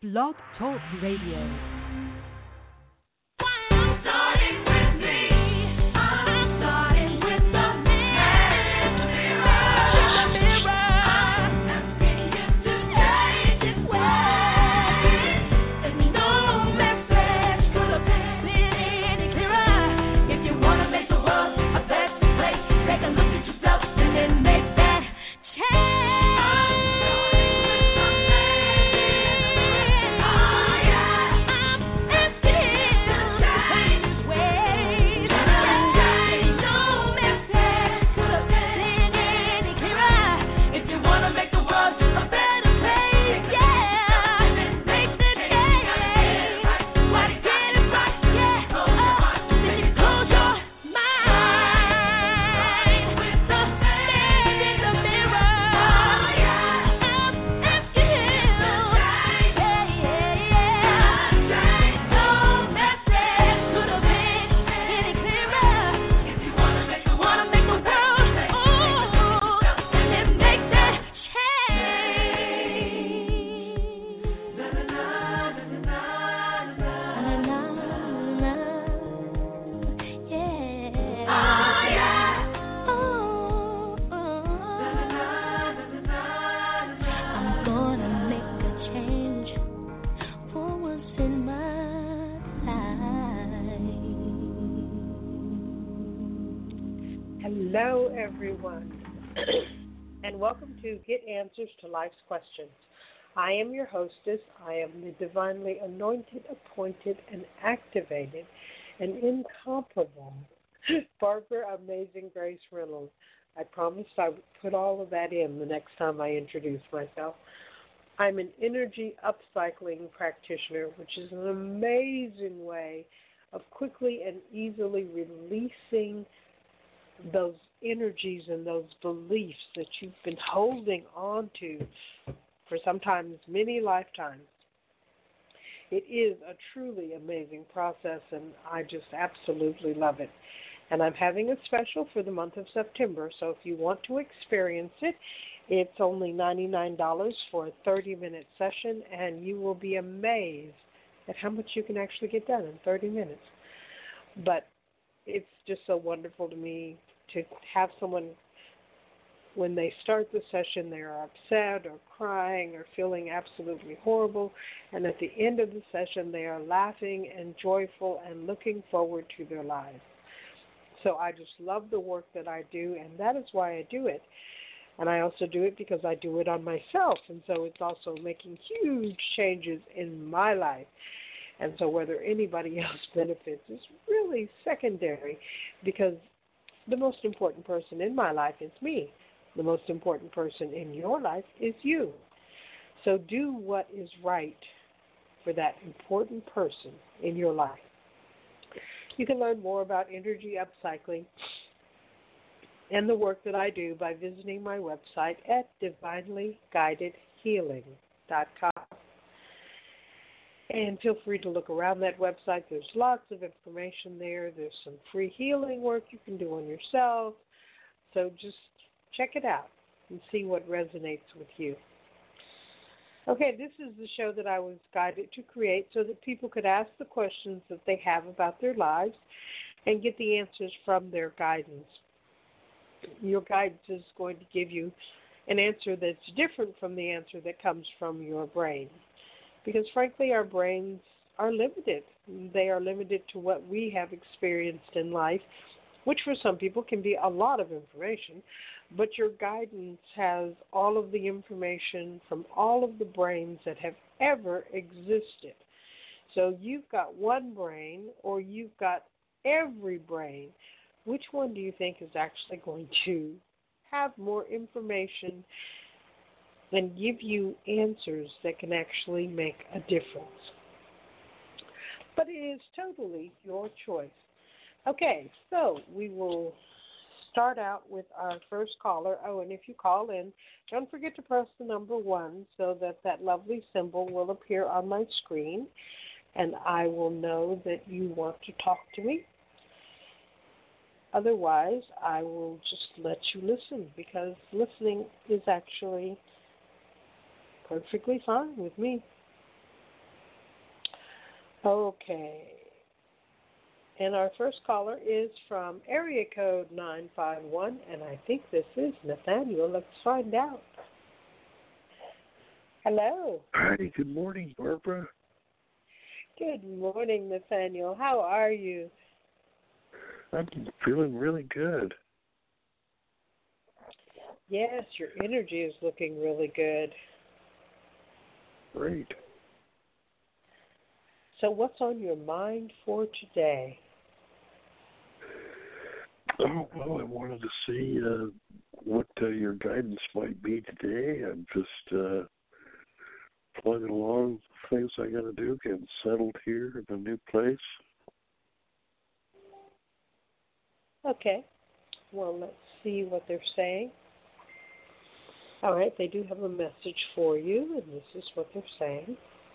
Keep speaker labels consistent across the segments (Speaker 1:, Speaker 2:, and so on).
Speaker 1: Blog Talk Radio.
Speaker 2: Hello, everyone, and welcome to Get Answers to Life's Questions. I am your hostess. I am the divinely anointed, appointed, and activated, and incomparable Barbara Amazing Grace Reynolds. I promised I would put all of that in the next time I introduce myself. I'm an energy upcycling practitioner, which is an amazing way of quickly and easily releasing those energies and those beliefs that you've been holding on to for sometimes many lifetimes. It is a truly amazing process, and I just absolutely love it. And I'm having a special for the month of September, so if you want to experience it, it's only $99 for a 30-minute session, and you will be amazed at how much you can actually get done in 30 minutes. But it's just so wonderful to me to have someone, when they start the session, they're upset or crying or feeling absolutely horrible, and at the end of the session, they are laughing and joyful and looking forward to their lives. So I just love the work that I do, and that is why I do it. And I also do it because I do it on myself, and so it's also making huge changes in my life. And so whether anybody else benefits is really secondary, because the most important person in my life is me. The most important person in your life is you. So do what is right for that important person in your life. You can learn more about energy upcycling and the work that I do by visiting my website at divinelyguidedhealing.com. And feel free to look around that website. There's lots of information there. There's some free healing work you can do on yourself. So just check it out and see what resonates with you. Okay, this is the show that I was guided to create so that people could ask the questions that they have about their lives and get the answers from their guidance. Your guidance is going to give you an answer that's different from the answer that comes from your brain. Because, frankly, our brains are limited. They are limited to what we have experienced in life, which for some people can be a lot of information. But your guidance has all of the information from all of the brains that have ever existed. So you've got one brain, or you've got every brain. Which one do you think is actually going to have more information and give you answers that can actually make a difference? But it is totally your choice. Okay, so we will start out with our first caller. Oh, and if you call in, don't forget to press the number 1 so that that lovely symbol will appear on my screen, and I will know that you want to talk to me. Otherwise, I will just let you listen, because listening is actually perfectly fine with me. Okay. And our first caller is from area code 951, and I think this is Nathaniel. Let's find out. Hello.
Speaker 3: Hi, good morning, Barbara.
Speaker 2: Good morning, Nathaniel. How are you?
Speaker 3: I'm feeling really good.
Speaker 2: Yes, your energy is looking really good.
Speaker 3: Great.
Speaker 2: So what's on your mind for today?
Speaker 3: Oh, well, I wanted to see what your guidance might be today. I'm just plugging along things I got to do, getting settled here in a new place.
Speaker 2: Okay. Well, let's see what they're saying. All right, they do have a message for you, and this is what they're saying.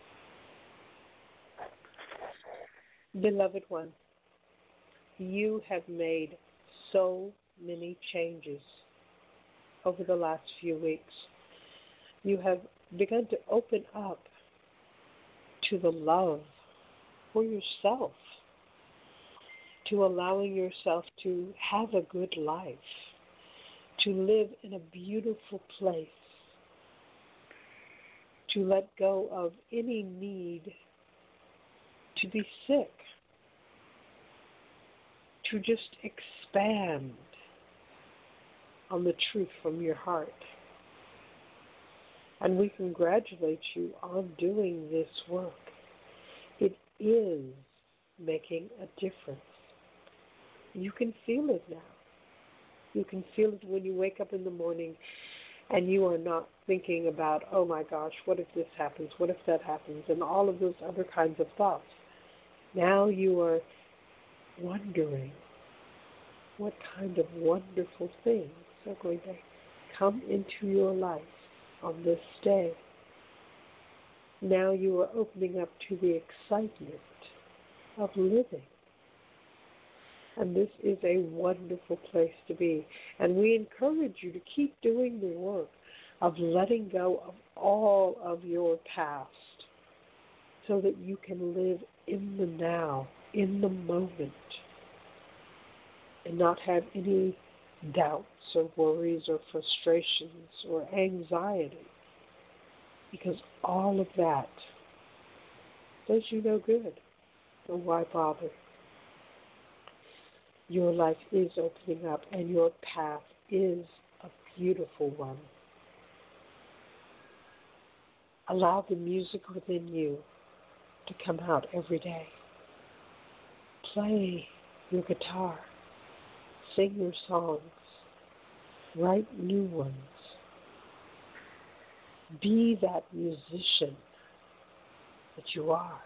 Speaker 2: Beloved one, you have made so many changes over the last few weeks. You have begun to open up to the love for yourself, to allowing yourself to have a good life, to live in a beautiful place, to let go of any need to be sick, to just expand on the truth from your heart. And we congratulate you on doing this work. It is making a difference. You can feel it now. You can feel it when you wake up in the morning and you are not thinking about, oh my gosh, what if this happens? What if that happens? And all of those other kinds of thoughts. Now you are wondering what kind of wonderful things are going to come into your life on this day. Now you are opening up to the excitement of living. And this is a wonderful place to be. And we encourage you to keep doing the work of letting go of all of your past so that you can live in the now, in the moment, and not have any doubts or worries or frustrations or anxiety, because all of that does you no good. So why bother? Your life is opening up, and your path is a beautiful one. Allow the music within you to come out every day. Play your guitar. Sing your songs. Write new ones. Be that musician that you are.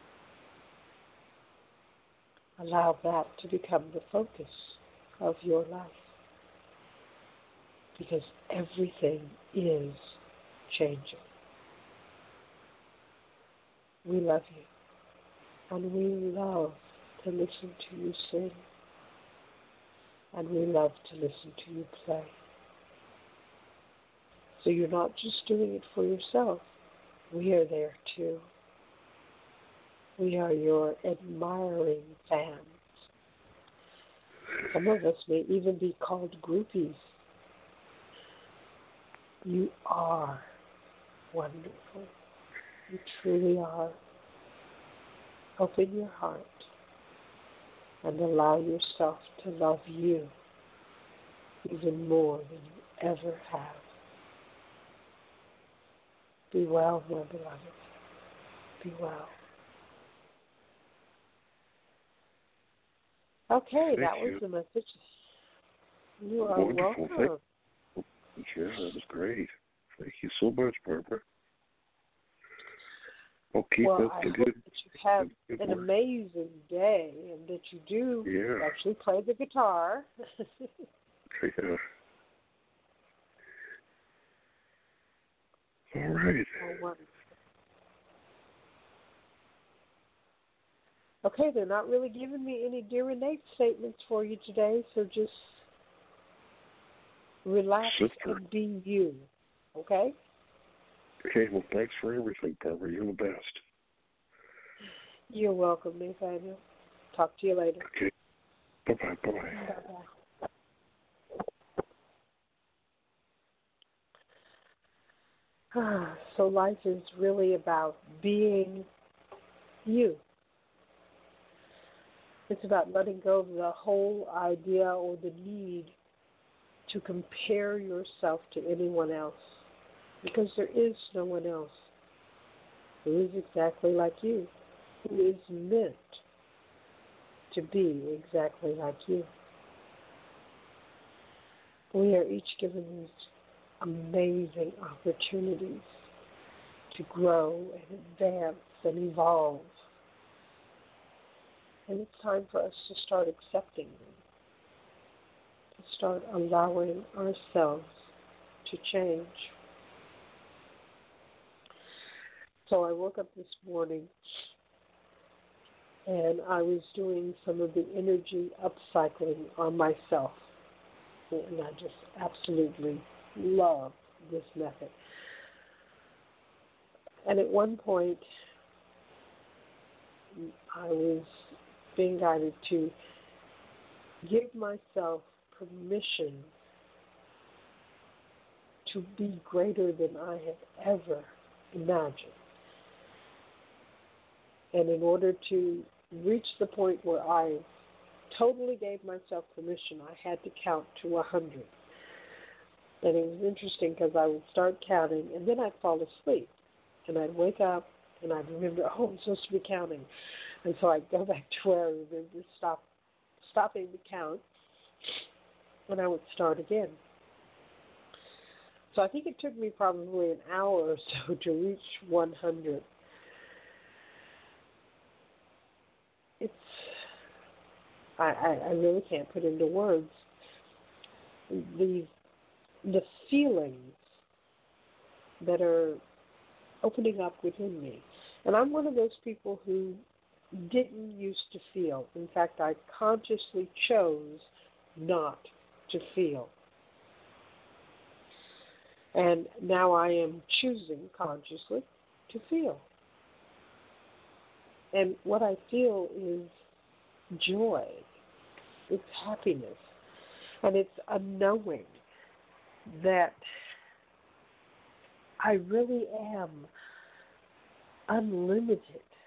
Speaker 2: Allow that to become the focus of your life, because everything is changing. We love you, and we love to listen to you sing, and we love to listen to you play. So you're not just doing it for yourself. We are there too. We are your admiring fans. Some of us may even be called groupies. You are wonderful. You truly are. Open your heart and allow yourself to love you even more than you ever have. Be well, my beloved. Be well. Okay,
Speaker 3: Thank
Speaker 2: that was
Speaker 3: you.
Speaker 2: the message. You are
Speaker 3: Wonderful.
Speaker 2: welcome.
Speaker 3: Yeah, that was great. Thank you so much, Barbara. I'll keep
Speaker 2: Well,
Speaker 3: up
Speaker 2: I
Speaker 3: the
Speaker 2: hope
Speaker 3: good.
Speaker 2: that you have
Speaker 3: good
Speaker 2: an
Speaker 3: work.
Speaker 2: amazing day and that you do actually play the guitar.
Speaker 3: Yeah. All right.
Speaker 2: Oh, wonderful. Okay, they're not really giving me any Dear Renee statements for you today, so just relax and be you, okay?
Speaker 3: Okay, well, thanks for everything, Barbara. You're the best.
Speaker 2: You're welcome, Nathaniel. Talk to you later.
Speaker 3: Okay. Bye-bye. Bye-bye.
Speaker 2: Bye-bye. So life is really about being you. It's about letting go of the whole idea or the need to compare yourself to anyone else, because there is no one else who is exactly like you, who is meant to be exactly like you. We are each given these amazing opportunities to grow and advance and evolve. And it's time for us to start accepting them, to start allowing ourselves to change. So I woke up this morning and I was doing some of the energy upcycling on myself. And I just absolutely love this method. And at one point, I was being guided to give myself permission to be greater than I have ever imagined. And in order to reach the point where I totally gave myself permission, I had to count to 100. And it was interesting because I would start counting and then I'd fall asleep. And I'd wake up and I'd remember, oh, I'm supposed to be counting. And so I'd go back to where I remember stopping the count, and I would start again. So I think it took me probably an hour or so to reach 100. I really can't put into words the feelings that are opening up within me. And I'm one of those people who didn't used to feel. In fact, I consciously chose not to feel. And now I am choosing consciously to feel. And what I feel is joy. It's happiness. And it's a knowing that I really am unlimited.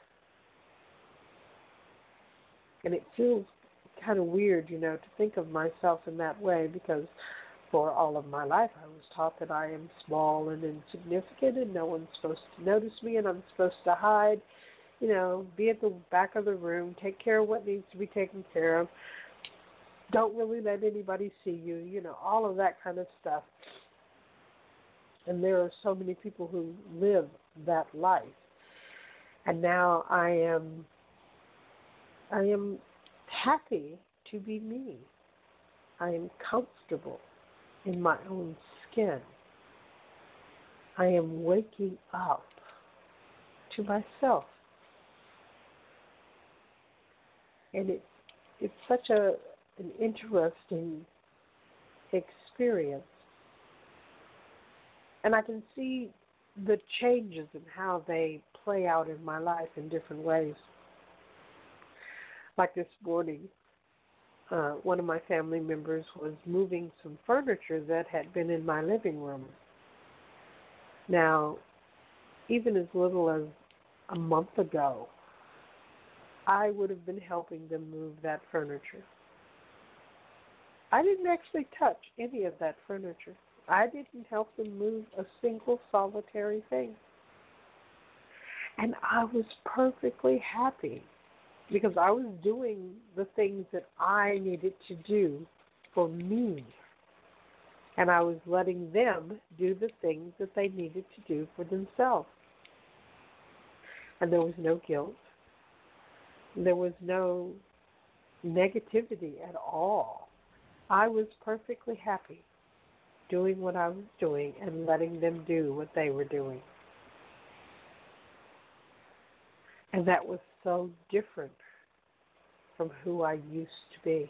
Speaker 2: And it feels kind of weird, to think of myself in that way, because for all of my life I was taught that I am small and insignificant and no one's supposed to notice me and I'm supposed to hide, be at the back of the room, take care of what needs to be taken care of, don't really let anybody see you, all of that kind of stuff. And there are so many people who live that life. And now I am happy to be me. I am comfortable in my own skin. I am waking up to myself. And it's such an interesting experience. And I can see the changes in how they play out in my life in different ways. Like this morning, one of my family members was moving some furniture that had been in my living room. Now, even as little as a month ago, I would have been helping them move that furniture. I didn't actually touch any of that furniture. I didn't help them move a single solitary thing. And I was perfectly happy because I was doing the things that I needed to do for me. And I was letting them do the things that they needed to do for themselves. And there was no guilt. There was no negativity at all. I was perfectly happy doing what I was doing and letting them do what they were doing. And that was so different from who I used to be.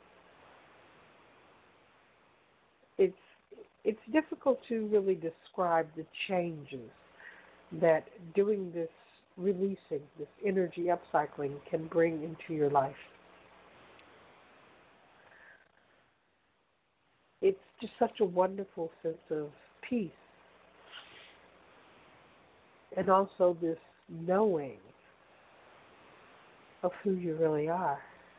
Speaker 2: It's difficult to really describe the changes that doing this releasing, this energy upcycling can bring into your life. It's just such a wonderful sense of peace. And also this knowing of who you really are.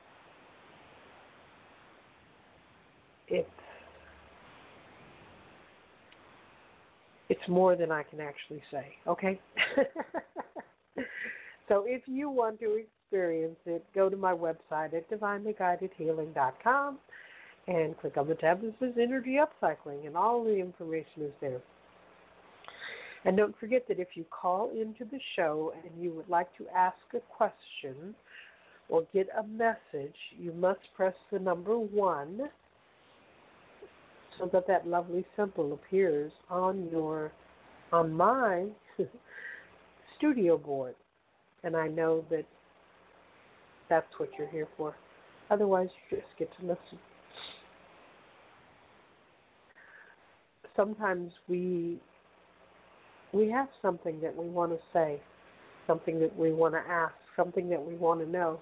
Speaker 2: It's more than I can actually say, okay? So if you want to experience it, go to my website at divinelyguidedhealing.com and click on the tab that says Energy Upcycling, and all the information is there. And don't forget that if you call into the show and you would like to ask a question or get a message, you must press the number 1 so that that lovely symbol appears on my studio board. And I know that that's what you're here for. Otherwise, you just get to listen. Sometimes we have something that we want to say, something that we want to ask, something that we want to know.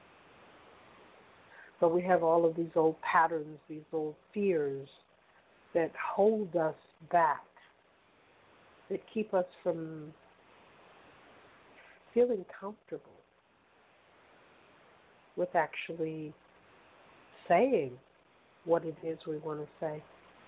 Speaker 2: But we have all of these old patterns, these old fears that hold us back, that keep us from feeling comfortable with actually saying what it is we want to say.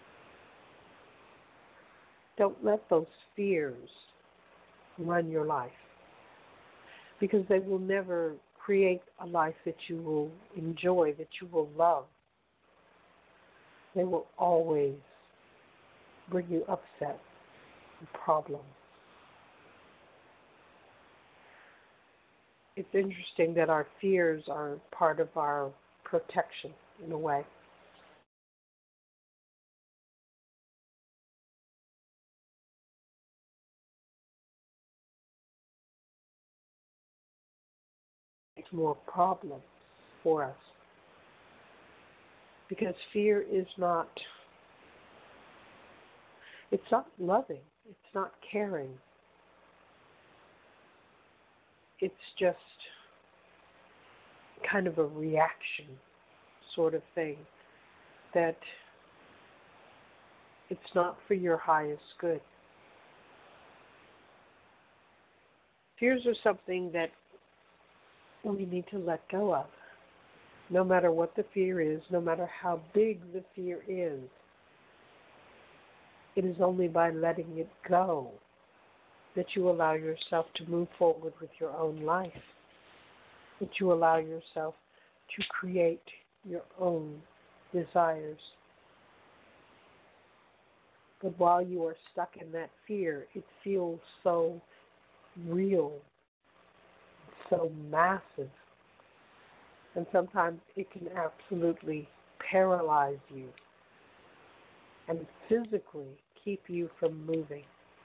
Speaker 2: Don't let those fears run your life, because they will never create a life that you will enjoy, that you will love. They will always bring you upset and problems. It's interesting that our fears are part of our protection in a way. It's more problems for us, because fear is not, it's not loving, it's not caring. It's just kind of a reaction sort of thing, that it's not for your highest good. Fears are something that we need to let go of. No matter what the fear is, no matter how big the fear is, it is only by letting it go that you allow yourself to move forward with your own life, that you allow yourself to create your own desires. But while you are stuck in that fear, it feels so real, so massive, and sometimes it can absolutely paralyze you and physically keep you from moving.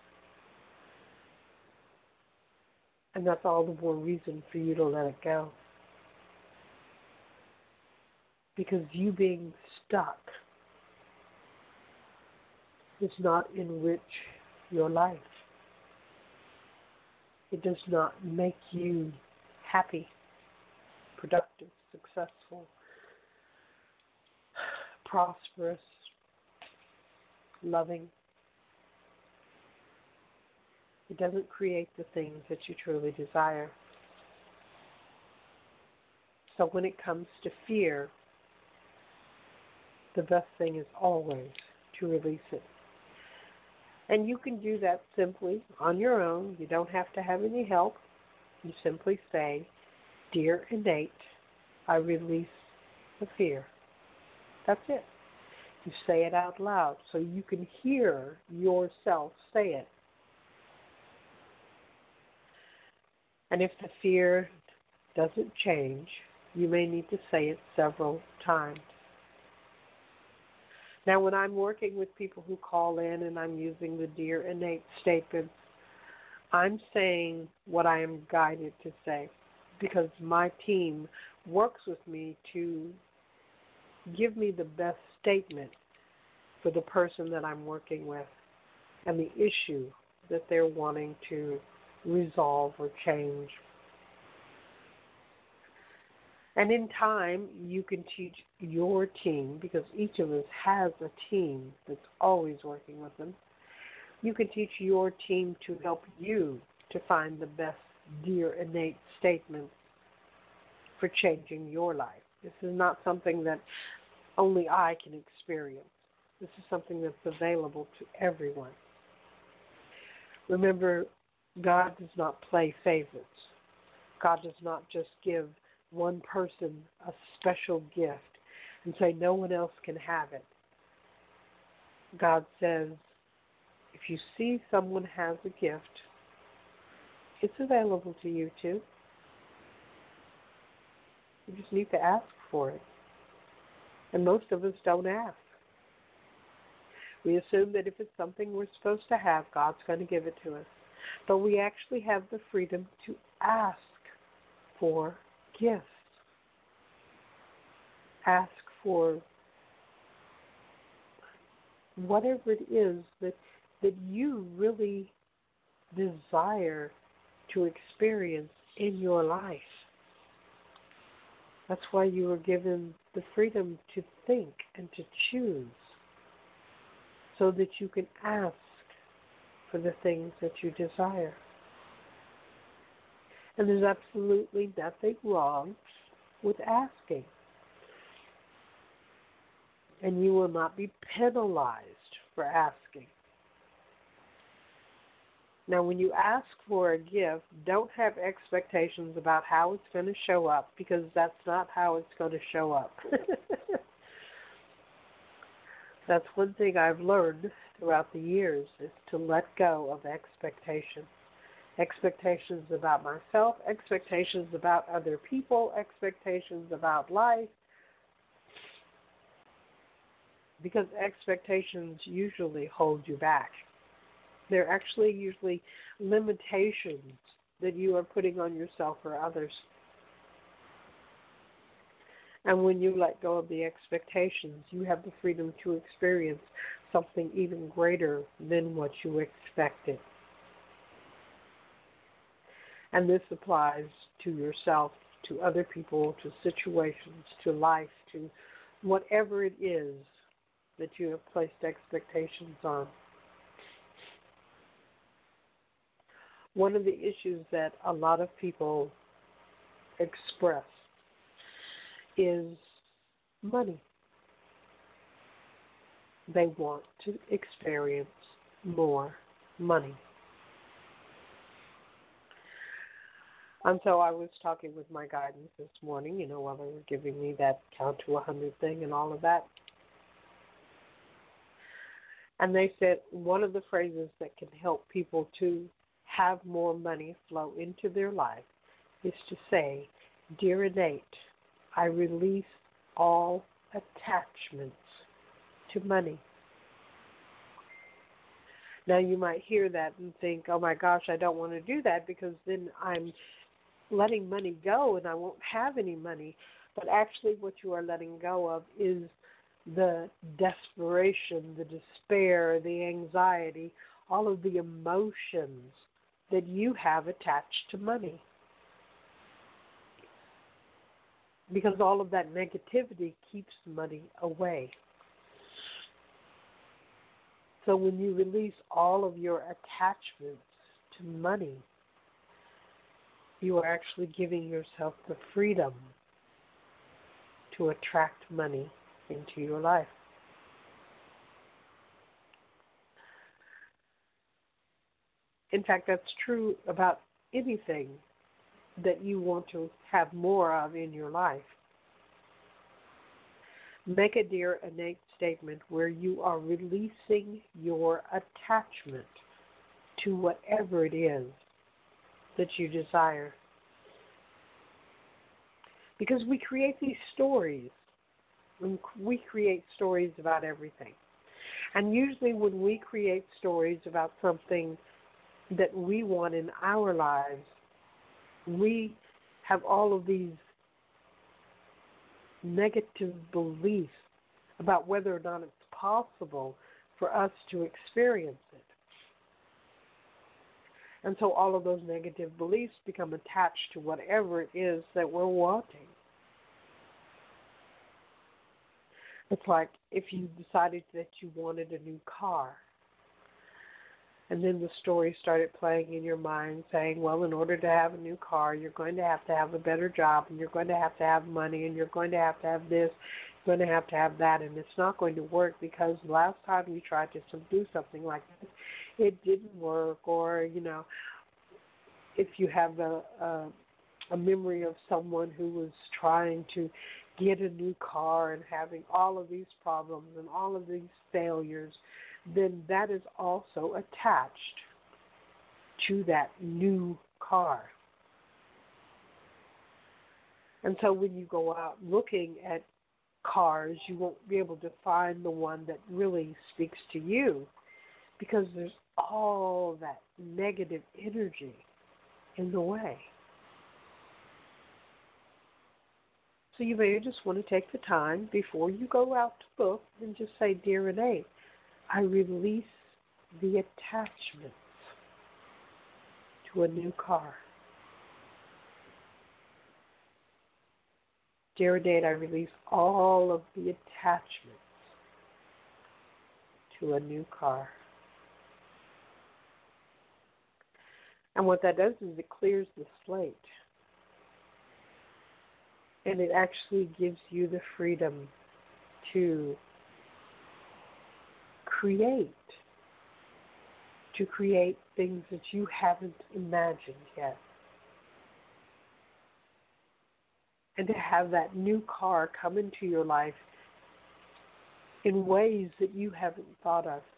Speaker 2: And that's all the more reason for you to let it go. Because you being stuck does not enrich your life. It does not make you happy, productive, successful, prosperous, loving. It doesn't create the things that you truly desire. So when it comes to fear, the best thing is always to release it. And you can do that simply on your own. You don't have to have any help. You simply say, "Dear innate, I release the fear." That's it. You say it out loud so you can hear yourself say it. And if the fear doesn't change, you may need to say it several times. Now, when I'm working with people who call in and I'm using the Dear Innate statements, I'm saying what I am guided to say, because my team works with me to give me the best statement for the person that I'm working with and the issue that they're wanting to resolve or change. And in time, you can teach your team, because each of us has a team that's always working with them. You can teach your team to help you to find the best dear innate statement for changing your life. This is not something that only I can experience. This is something that's available to everyone. Remember, God does not play favorites. God does not just give one person a special gift and say no one else can have it. God says, if you see someone has a gift, it's available to you too. You just need to ask for it. And most of us don't ask. We assume that if it's something we're supposed to have, God's going to give it to us. But we actually have the freedom to ask for gifts. Ask for whatever it is that you really desire to experience in your life. That's why you were given the freedom to think and to choose, so that you can ask for the things that you desire. And there's absolutely nothing wrong with asking. And you will not be penalized for asking. Now, when you ask for a gift, don't have expectations about how it's going to show up, because that's not how it's going to show up. That's one thing I've learned throughout the years, is to let go of expectations. Expectations about myself, expectations about other people, expectations about life. Because expectations usually hold you back. They're actually usually limitations that you are putting on yourself or others. And when you let go of the expectations, you have the freedom to experience something even greater than what you expected. And this applies to yourself, to other people, to situations, to life, to whatever it is that you have placed expectations on. One of the issues that a lot of people express is money. They want to experience more money. And so I was talking with my guidance this morning, while they were giving me that count to 100 thing and all of that. And they said one of the phrases that can help people to have more money flow into their life is to say, "Dear Innate, I release all attachments to money." Now you might hear that and think, oh my gosh, I don't want to do that, because then I'm letting money go and I won't have any money. But actually what you are letting go of is the desperation, the despair, the anxiety, all of the emotions that you have attached to money. Because all of that negativity keeps money away. So when you release all of your attachments to money, you are actually giving yourself the freedom to attract money into your life. In fact, that's true about anything that you want to have more of in your life. Make a dear innate statement where you are releasing your attachment to whatever it is that you desire. Because we create these stories. We create stories about everything. And usually when we create stories about something that we want in our lives, we have all of these negative beliefs about whether or not it's possible for us to experience it. And so all of those negative beliefs become attached to whatever it is that we're wanting. It's like if you decided that you wanted a new car, and then the story started playing in your mind saying, well, in order to have a new car, you're going to have a better job, and you're going to have money, and you're going to have this, you're going to have that, and it's not going to work because last time you tried to do something like this, it didn't work. Or, if you have a memory of someone who was trying to get a new car and having all of these problems and all of these failures, then that is also attached to that new car. And so when you go out looking at cars, you won't be able to find the one that really speaks to you because there's all that negative energy in the way. So you may just want to take the time before you go out to look and just say, Dear Renee, I release the attachments to a new car. Dear Renee, I release all of the attachments to a new car. And what that does is it clears the slate. And it actually gives you the freedom to create things that you haven't imagined yet. And to have that new car come into your life in ways that you haven't thought of.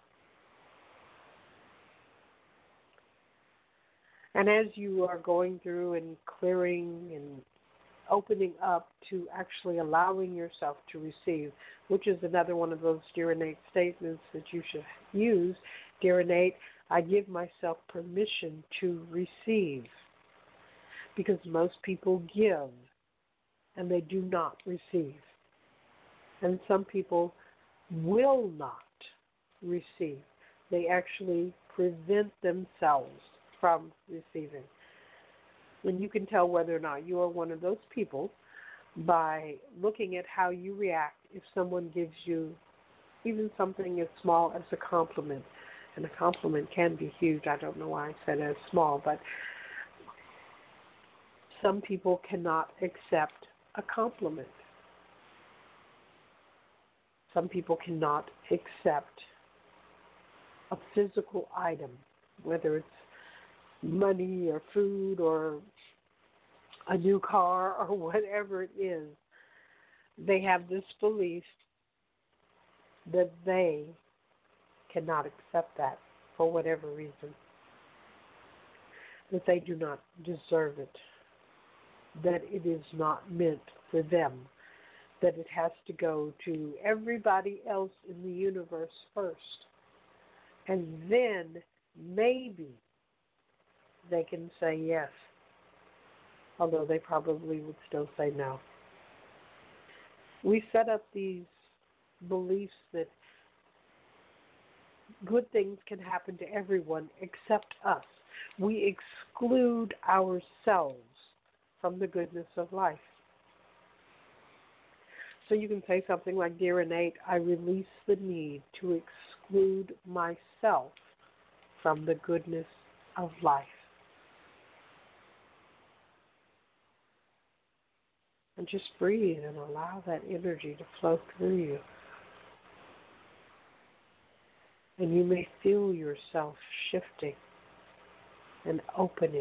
Speaker 2: And as you are going through and clearing and opening up to actually allowing yourself to receive, which is another one of those Dear Innate statements that you should use. Dear Innate, I give myself permission to receive. Because most people give and they do not receive. And some people will not receive. They actually prevent themselves from receiving. And you can tell whether or not you are one of those people by looking at how you react if someone gives you even something as small as a compliment. And a compliment can be huge. I don't know why I said as small, but some people cannot accept a compliment. Some people cannot accept a physical item, whether it's money or food or a new car or whatever it is. They have this belief that they cannot accept that for whatever reason, that they do not deserve it, that it is not meant for them, that it has to go to everybody else in the universe first, and then maybe they can say yes, although they probably would still say no. We set up these beliefs that good things can happen to everyone except us. We exclude ourselves from the goodness of life. So you can say something like, Dear Innate, I release the need to exclude myself from the goodness of life. And just breathe and allow that energy to flow through you. And you may feel yourself shifting and opening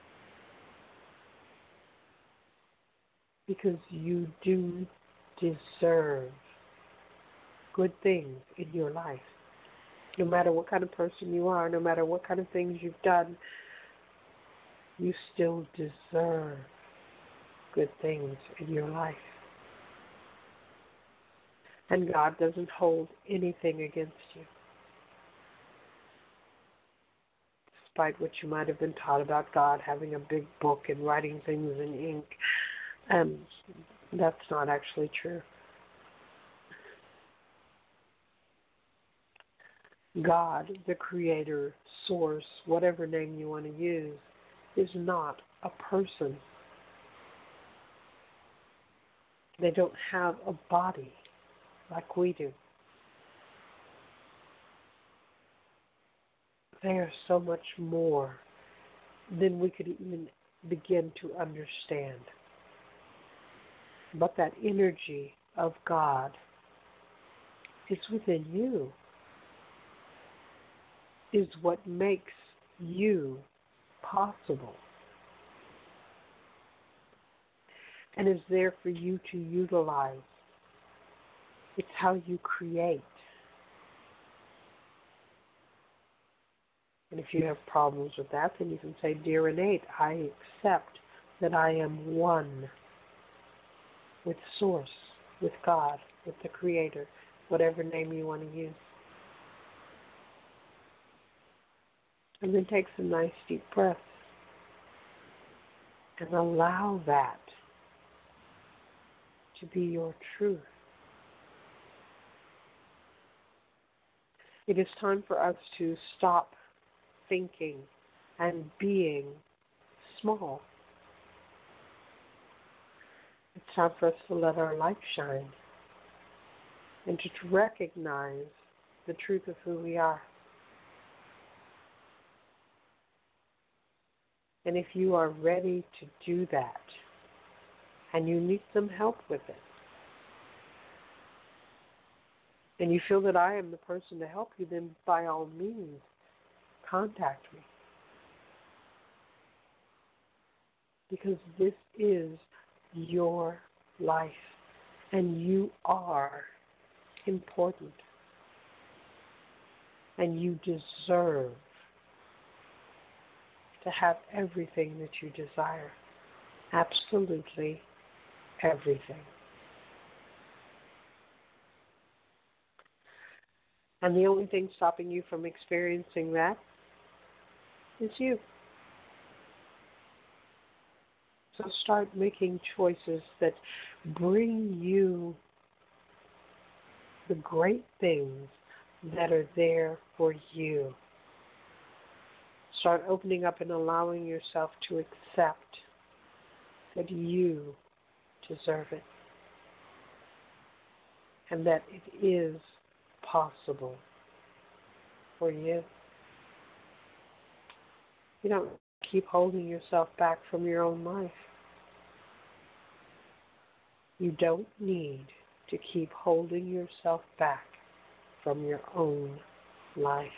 Speaker 2: because you do deserve good things in your life. No matter what kind of person you are, no matter what kind of things you've done, you still deserve good things in your life. And God doesn't hold anything against you. Despite what you might have been taught about God having a big book and writing things in ink, that's not actually true. God, the creator, source, whatever name you want to use, is not a person. They don't have a body like we do. They are so much more than we could even begin to understand. But that energy of God is within you, is what makes you possible, and is there for you to utilize. It's how you create. And if you have problems with that, then you can say, Dear Innate, I accept that I am one with Source, with God, with the Creator, whatever name you want to use. And then take some nice deep breaths and allow that to be your truth. It is time for us to stop thinking and being small. It's time for us to let our light shine and to recognize the truth of who we are. And if you are ready to do that and you need some help with it, and you feel that I am the person to help you, then by all means, contact me. Because this is your life, and you are important, and you deserve to have everything that you desire. Absolutely everything. And the only thing stopping you from experiencing that is you. So start making choices that bring you the great things that are there for you. Start opening up and allowing yourself to accept that you deserve it and that it is possible for you. You don't keep holding yourself back from your own life. You don't need to keep holding yourself back from your own life.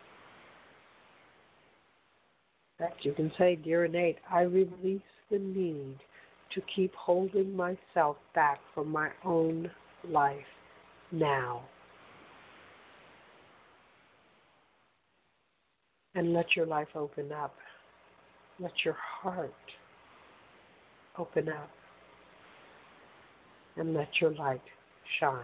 Speaker 2: That you can say, Dear Innate, I release the need to keep holding myself back from my own life now. And let your life open up. Let your heart open up. And let your light shine.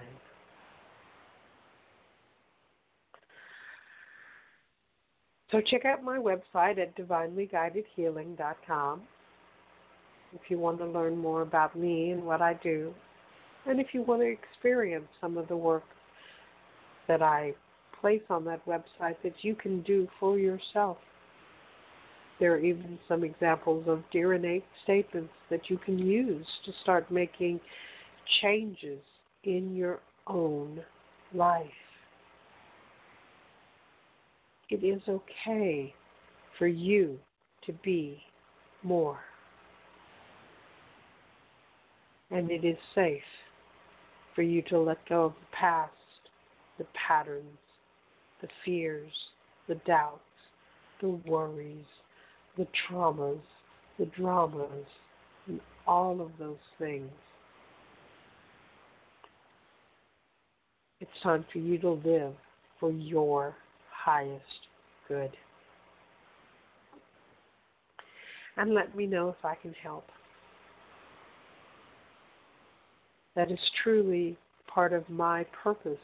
Speaker 2: So check out my website at divinelyguidedhealing.com if you want to learn more about me and what I do, and if you want to experience some of the work that I place on that website that you can do for yourself. There are even some examples of Dear Innate statements that you can use to start making changes in your own life. It is okay for you to be more. And it is safe for you to let go of the past, the patterns, the fears, the doubts, the worries, the traumas, the dramas, and all of those things. It's time for you to live for your highest good. And let me know if I can help. That is truly part of my purpose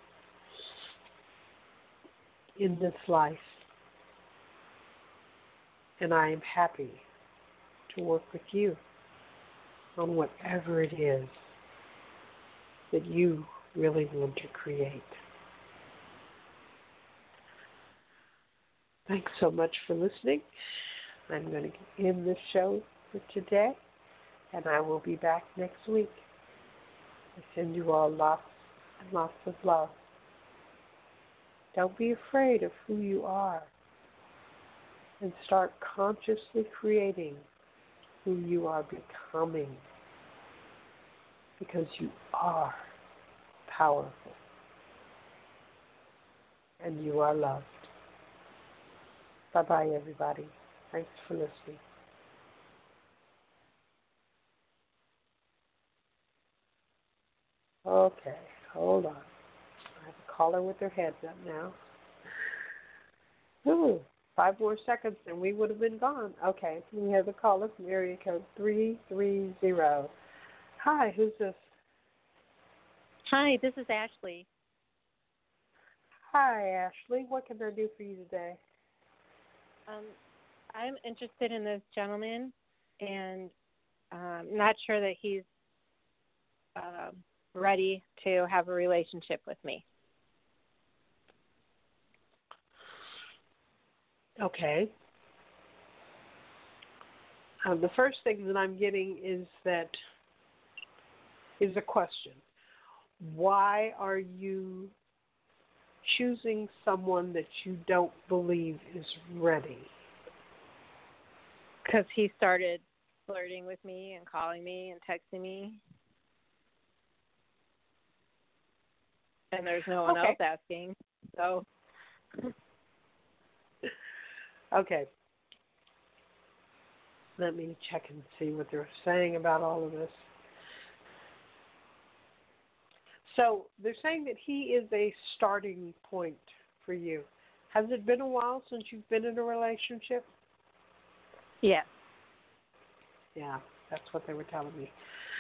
Speaker 2: in this life. And I am happy to work with you on whatever it is that you really want to create. Thanks so much for listening. I'm going to end this show for today, and I will be back next week. I send you all lots and lots of love. Don't be afraid of who you are, and start consciously creating who you are becoming, because you are powerful and you are loved. Bye-bye, everybody. Thanks for listening. Okay, hold on. I have a caller with their heads up now. Ooh, 5 more seconds and we would have been gone. Okay, we have a caller from area code 330. Hi, who's this?
Speaker 4: Hi, this is Ashley.
Speaker 2: Hi, Ashley. What can I do for you today?
Speaker 4: I'm interested in this gentleman, and not sure that he's ready to have a relationship with me.
Speaker 2: Okay. The first thing that I'm getting is a question. Why are you choosing someone that you don't believe is ready?
Speaker 4: Because he started flirting with me and calling me and texting me. And there's no one else asking. So.
Speaker 2: Okay. Let me check and see what they're saying about all of this. So they're saying that he is a starting point for you. Has it been a while since you've been in a relationship?
Speaker 4: Yes.
Speaker 2: Yeah, that's what they were telling me.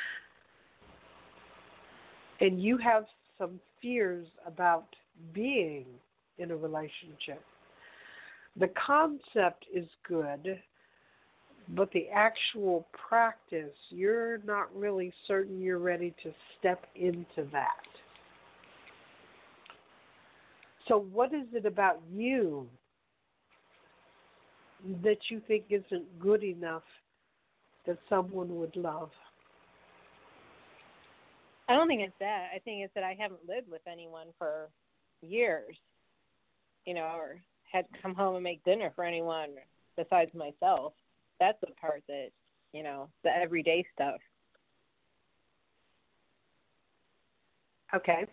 Speaker 2: And you have some fears about being in a relationship. The concept is good, but the actual practice, you're not really certain you're ready to step into that. So what is it about you that you think isn't good enough that someone would love?
Speaker 4: I don't think it's that. I think it's that I haven't lived with anyone for years, or had to come home and make dinner for anyone besides myself. That's the part that, the everyday stuff.
Speaker 2: Okay.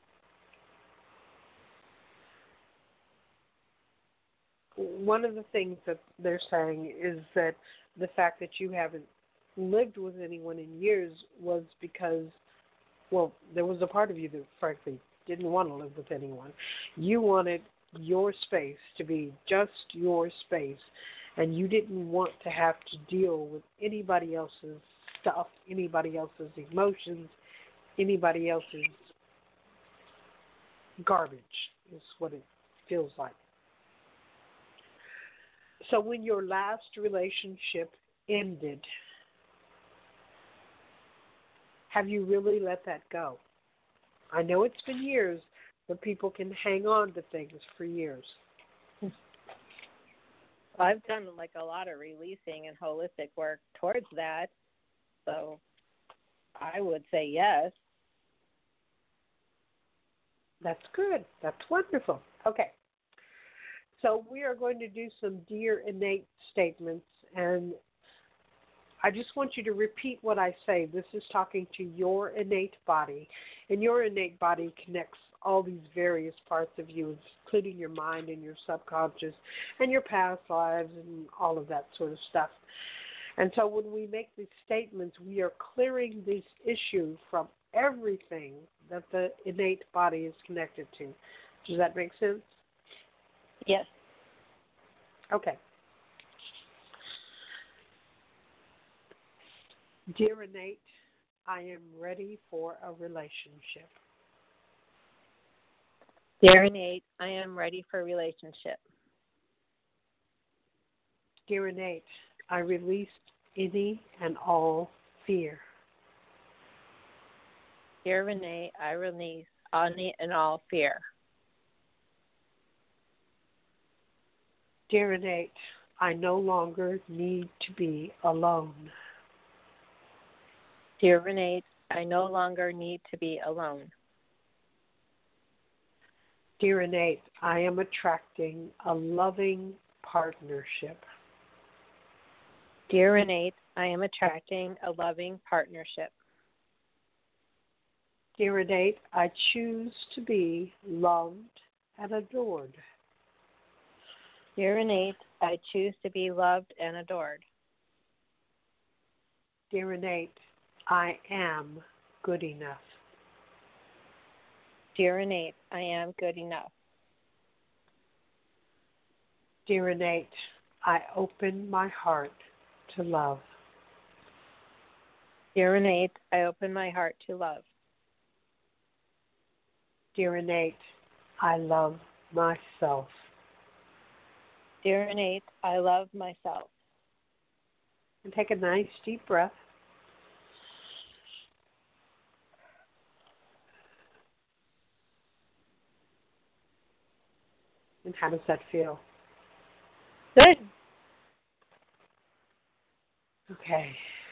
Speaker 2: One of the things that they're saying is that the fact that you haven't lived with anyone in years was because, there was a part of you that, frankly, didn't want to live with anyone. You wanted your space to be just your space, and you didn't want to have to deal with anybody else's stuff, anybody else's emotions, anybody else's garbage is what it feels like. So when your last relationship ended, have you really let that go? I know it's been years, but people can hang on to things for years.
Speaker 4: I've done a lot of releasing and holistic work towards that, so I would say yes.
Speaker 2: That's good. That's wonderful. Okay. So we are going to do some Dear Innate statements, and I just want you to repeat what I say. This is talking to your innate body, and your innate body connects all these various parts of you, including your mind and your subconscious and your past lives and all of that sort of stuff. And so when we make these statements, we are clearing this issue from everything that the innate body is connected to. Does that make sense?
Speaker 4: Yes.
Speaker 2: Okay. Dear Innate, I am ready for a relationship.
Speaker 4: Dear Innate, I am ready for a relationship.
Speaker 2: Dear Innate, I release any and all fear.
Speaker 4: Dear Innate, I release any and all fear.
Speaker 2: Dear Innate, I no longer need to be alone.
Speaker 4: Dear Innate, I no longer need to be alone.
Speaker 2: Dear Innate, I am attracting a loving partnership.
Speaker 4: Dear Innate, I am attracting a loving partnership.
Speaker 2: Dear Innate, I choose to be loved and adored.
Speaker 4: Dear Innate, I choose to be loved and adored.
Speaker 2: Dear Innate, I am good enough.
Speaker 4: Dear Innate, I am good enough.
Speaker 2: Dear Innate, I open my heart to love.
Speaker 4: Dear Innate, I open my heart to love.
Speaker 2: Dear Innate, I love myself.
Speaker 4: Dear Innate, I love myself.
Speaker 2: And take a nice deep breath. And how does that feel?
Speaker 4: Good.
Speaker 2: Okay.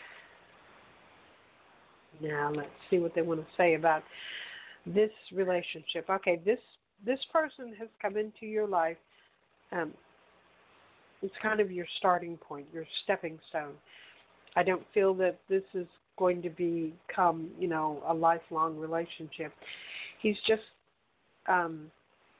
Speaker 2: Now let's see what they want to say about this relationship. Okay, this person has come into your life. It's kind of your starting point, your stepping stone. I don't feel that this is going to become, a lifelong relationship. He's just, I'm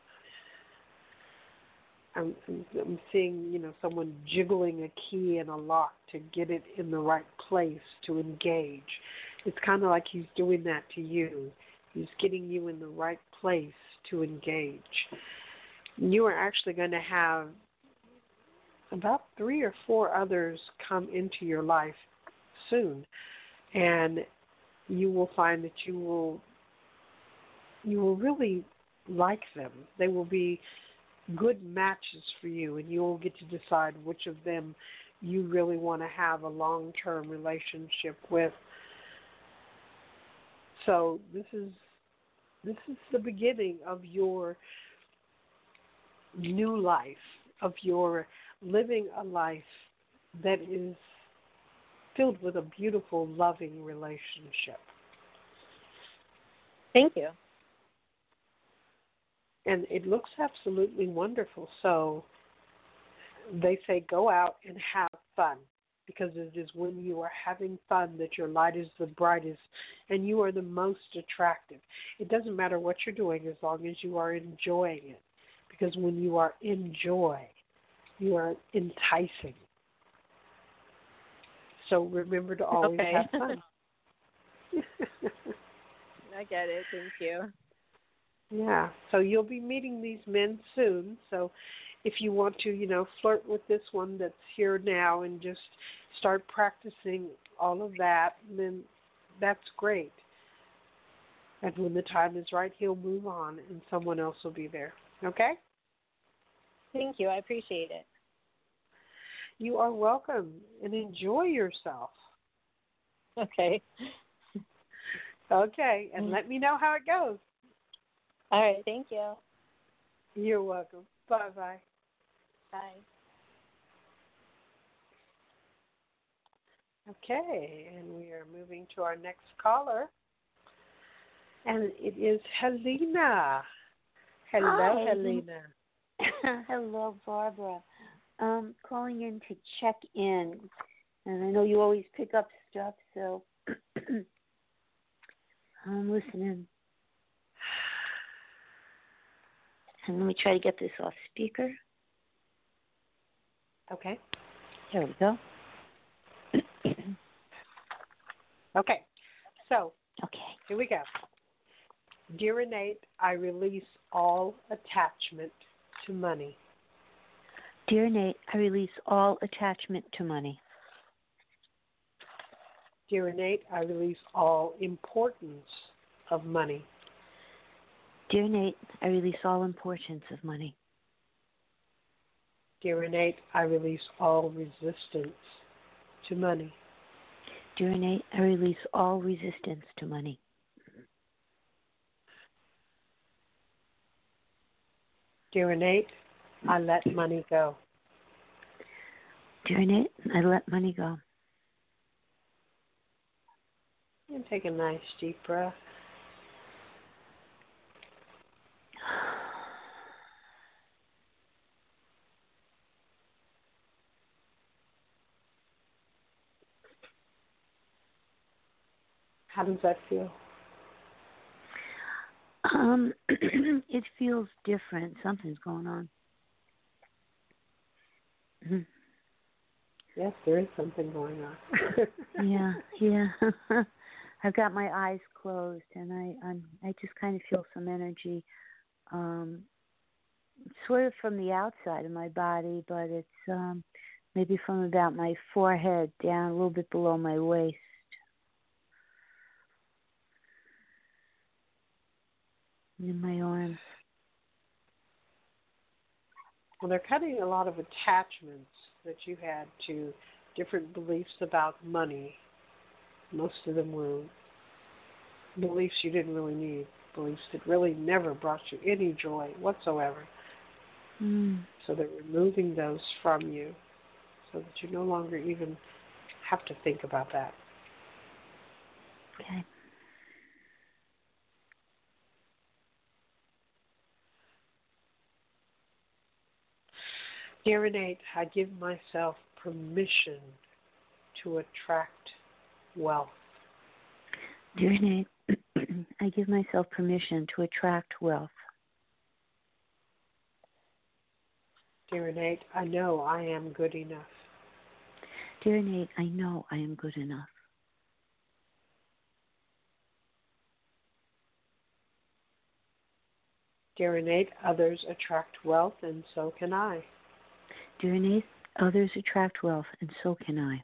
Speaker 2: seeing, someone jiggling a key in a lock to get it in the right place to engage. It's kind of like he's doing that to you. He's getting you in the right place to engage. You are actually going to have about 3 or 4 others come into your life soon, and you will find that you will really like them. They will be good matches for you, and you will get to decide which of them you really want to have a long-term relationship with. So this is the beginning of your new life, of your living a life that is filled with a beautiful, loving relationship.
Speaker 4: Thank you.
Speaker 2: And it looks absolutely wonderful. So they say go out and have fun, because it is when you are having fun that your light is the brightest and you are the most attractive. It doesn't matter what you're doing as long as you are enjoying it, because when you are in joy, you are enticing. So remember to always have fun.
Speaker 4: I get it. Thank you.
Speaker 2: Yeah. So you'll be meeting these men soon. So if you want to, flirt with this one that's here now and just start practicing all of that, then that's great. And when the time is right, he'll move on and someone else will be there. Okay?
Speaker 4: Thank you. I appreciate it.
Speaker 2: You are welcome, and enjoy yourself.
Speaker 4: Okay.
Speaker 2: Okay, and let me know how it goes.
Speaker 4: All right. Thank you.
Speaker 2: You're welcome. Bye-bye.
Speaker 4: Bye.
Speaker 2: Okay, and we are moving to our next caller. And it is Helena. Hello,
Speaker 5: Hi.
Speaker 2: Helena.
Speaker 5: Hello, Barbara. Calling in to check in. And I know you always pick up stuff, so I'm listening. And let me try to get this off speaker.
Speaker 2: Okay.
Speaker 5: There we go.
Speaker 2: Okay. So,
Speaker 5: Okay.
Speaker 2: here we go. Dear Innate, I release all attachment to money.
Speaker 5: Dear Nate, I release all attachment to money.
Speaker 2: Dear Innate, I release all importance of money.
Speaker 5: Dear Nate, I release all importance of money.
Speaker 2: Dear Innate, I release all resistance to money.
Speaker 5: Dear Nate, I release all resistance to money.
Speaker 2: Dear Innate, I let money go.
Speaker 5: Dear Nate, I let money go.
Speaker 2: And take a nice deep breath. How does that feel?
Speaker 5: It feels different. Something's going on.
Speaker 2: Yes, there is something going on.
Speaker 5: Yeah. I've got my eyes closed, and I just kind of feel some energy, sort of from the outside of my body, but it's maybe from about my forehead down a little bit below my waist. In my arms.
Speaker 2: Well, they're cutting a lot of attachments that you had to different beliefs about money. Most of them were beliefs you didn't really need, beliefs that really never brought you any joy whatsoever. So they're removing those from you so that you no longer even have to think about that.
Speaker 5: Okay.
Speaker 2: Dear Renee, I give myself permission to attract wealth.
Speaker 5: Dear Renee, I give myself permission to attract wealth.
Speaker 2: Dear Renee, I know I am good enough.
Speaker 5: Dear Renee, I know I am good enough.
Speaker 2: Dear Renee, others attract wealth, and so can I.
Speaker 5: Dear Renee, others attract wealth, and so can I.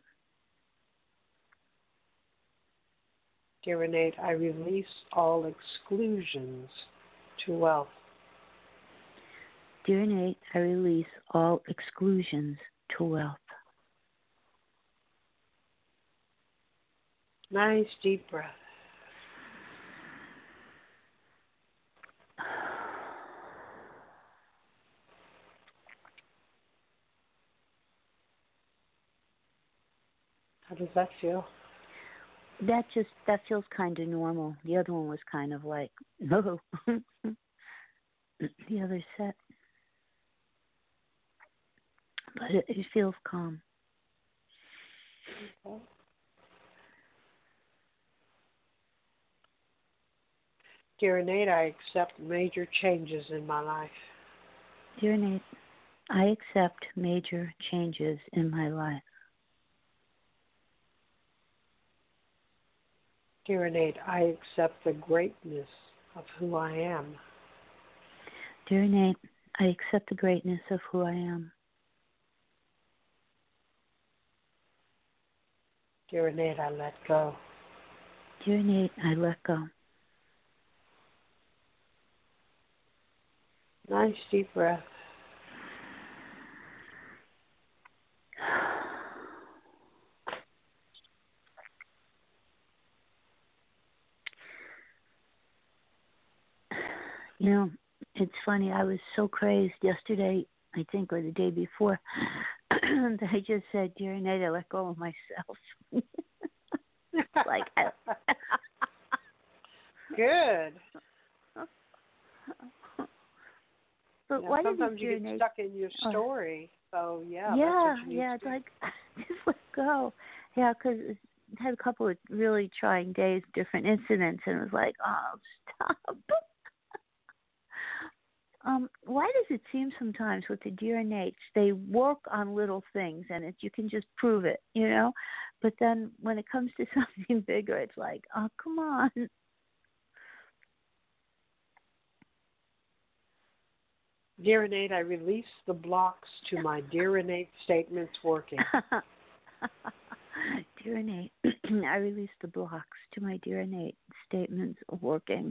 Speaker 2: Dear Renee, I release all exclusions to wealth.
Speaker 5: Dear Renee, I release all exclusions to wealth.
Speaker 2: Nice deep breath. How does that feel?
Speaker 5: That feels kind of normal. The other one was kind of like, no. The other set. But it feels calm.
Speaker 2: Okay. Dear Nate, I accept major changes in my life.
Speaker 5: Dear Nate, I accept major changes in my life.
Speaker 2: Dear Nate, I accept the greatness of who I am.
Speaker 5: Dear Nate, I accept the greatness of who I am.
Speaker 2: Dear Nate, I let go.
Speaker 5: Dear Nate, I let go.
Speaker 2: Nice deep breath.
Speaker 5: You know, it's funny. I was so crazed yesterday, I think, or the day before, that I just said, Dear Nate, I let go of myself. Like,
Speaker 2: Good.
Speaker 5: But
Speaker 2: Yeah,
Speaker 5: why
Speaker 2: sometimes
Speaker 5: did
Speaker 2: you get stuck in your story. So, that's what you need
Speaker 5: it's
Speaker 2: to do.
Speaker 5: like, just let go. Yeah, because I had a couple of really trying days, different incidents, and it was like, oh, stop. Why does it seem sometimes with the Dear Nates, they work on little things, and you can just prove it, you know? But then when it comes to something bigger, it's like, oh, come on.
Speaker 2: Dear Nate, I release the blocks to my Dear Nate statements working.
Speaker 5: Dear Nate, I release the blocks to my Dear Nate statements working.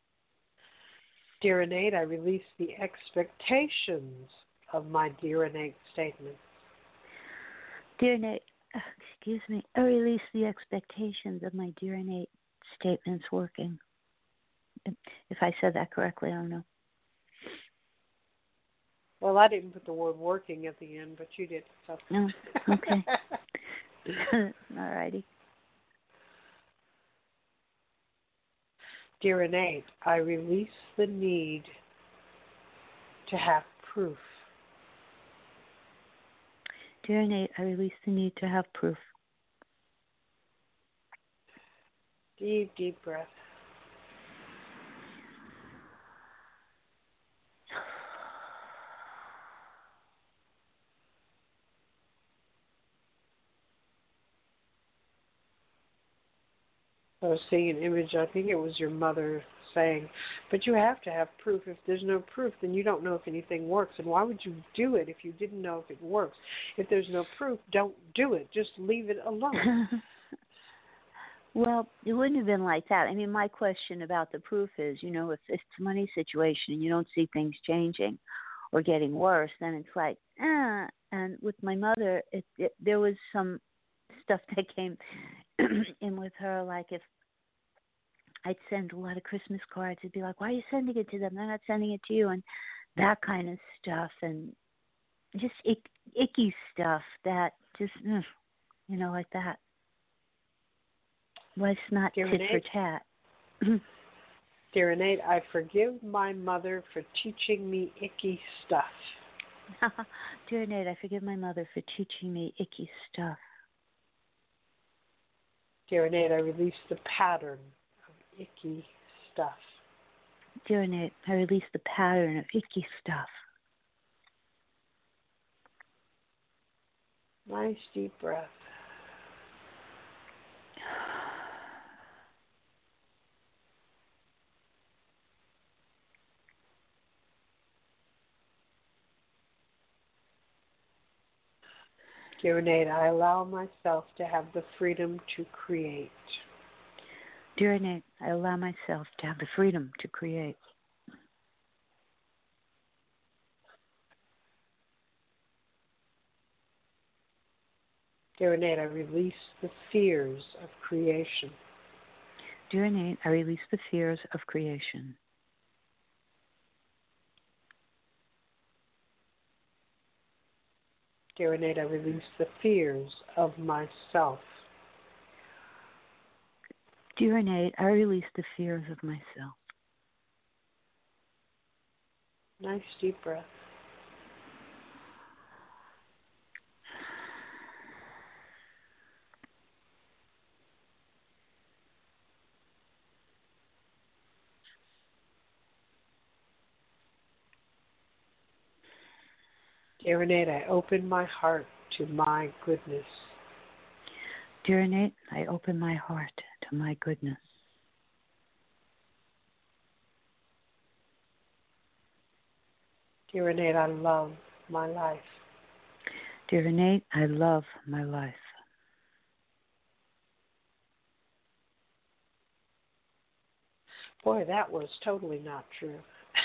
Speaker 2: Dear Nate, I release the expectations of my Dear Nate statements.
Speaker 5: Dear Nate, I release the expectations of my Dear Nate statements working. If I said that correctly, I don't know.
Speaker 2: Well, I didn't put the word working at the end, but you did. So.
Speaker 5: Oh, okay. All righty.
Speaker 2: Dear Innate, I release the need to have proof.
Speaker 5: Dear Innate, I release the need to have proof.
Speaker 2: Deep, deep breath. I was seeing an image, I think it was your mother saying, but you have to have proof. If there's no proof, then you don't know if anything works. And why would you do it if you didn't know if it works? If there's no proof, don't do it. Just leave it alone.
Speaker 5: Well, it wouldn't have been like that. I mean, my question about the proof is, if it's a money situation and you don't see things changing or getting worse, then it's like, And with my mother, there was some stuff that came in with her, like if I'd send a lot of Christmas cards, it'd be like, why are you sending it to them? They're not sending it to you, and that kind of stuff, and just icky stuff that just, like that. Life's not tit for tat.
Speaker 2: Dear Innate, I forgive my mother for teaching me icky stuff.
Speaker 5: Dear Innate, I forgive my mother for teaching me icky stuff.
Speaker 2: Dear Innate, I release the pattern of icky stuff.
Speaker 5: Dear Innate, I release the pattern of icky stuff.
Speaker 2: Nice deep breath. Dear Innate, I allow myself to have the freedom to create.
Speaker 5: Dear Innate, I allow myself to have the freedom to create.
Speaker 2: Dear Innate, I release the fears of creation.
Speaker 5: Dear Innate, I release the fears of creation.
Speaker 2: Dear Innate, I release the fears of myself.
Speaker 5: Dear Innate, I release the fears of myself.
Speaker 2: Nice deep breath. Dear Innate, I open my heart to my goodness.
Speaker 5: Dear Innate, I open my heart to my goodness.
Speaker 2: Dear Innate, I love my life.
Speaker 5: Dear Innate, I love my life.
Speaker 2: Boy, that was totally not true.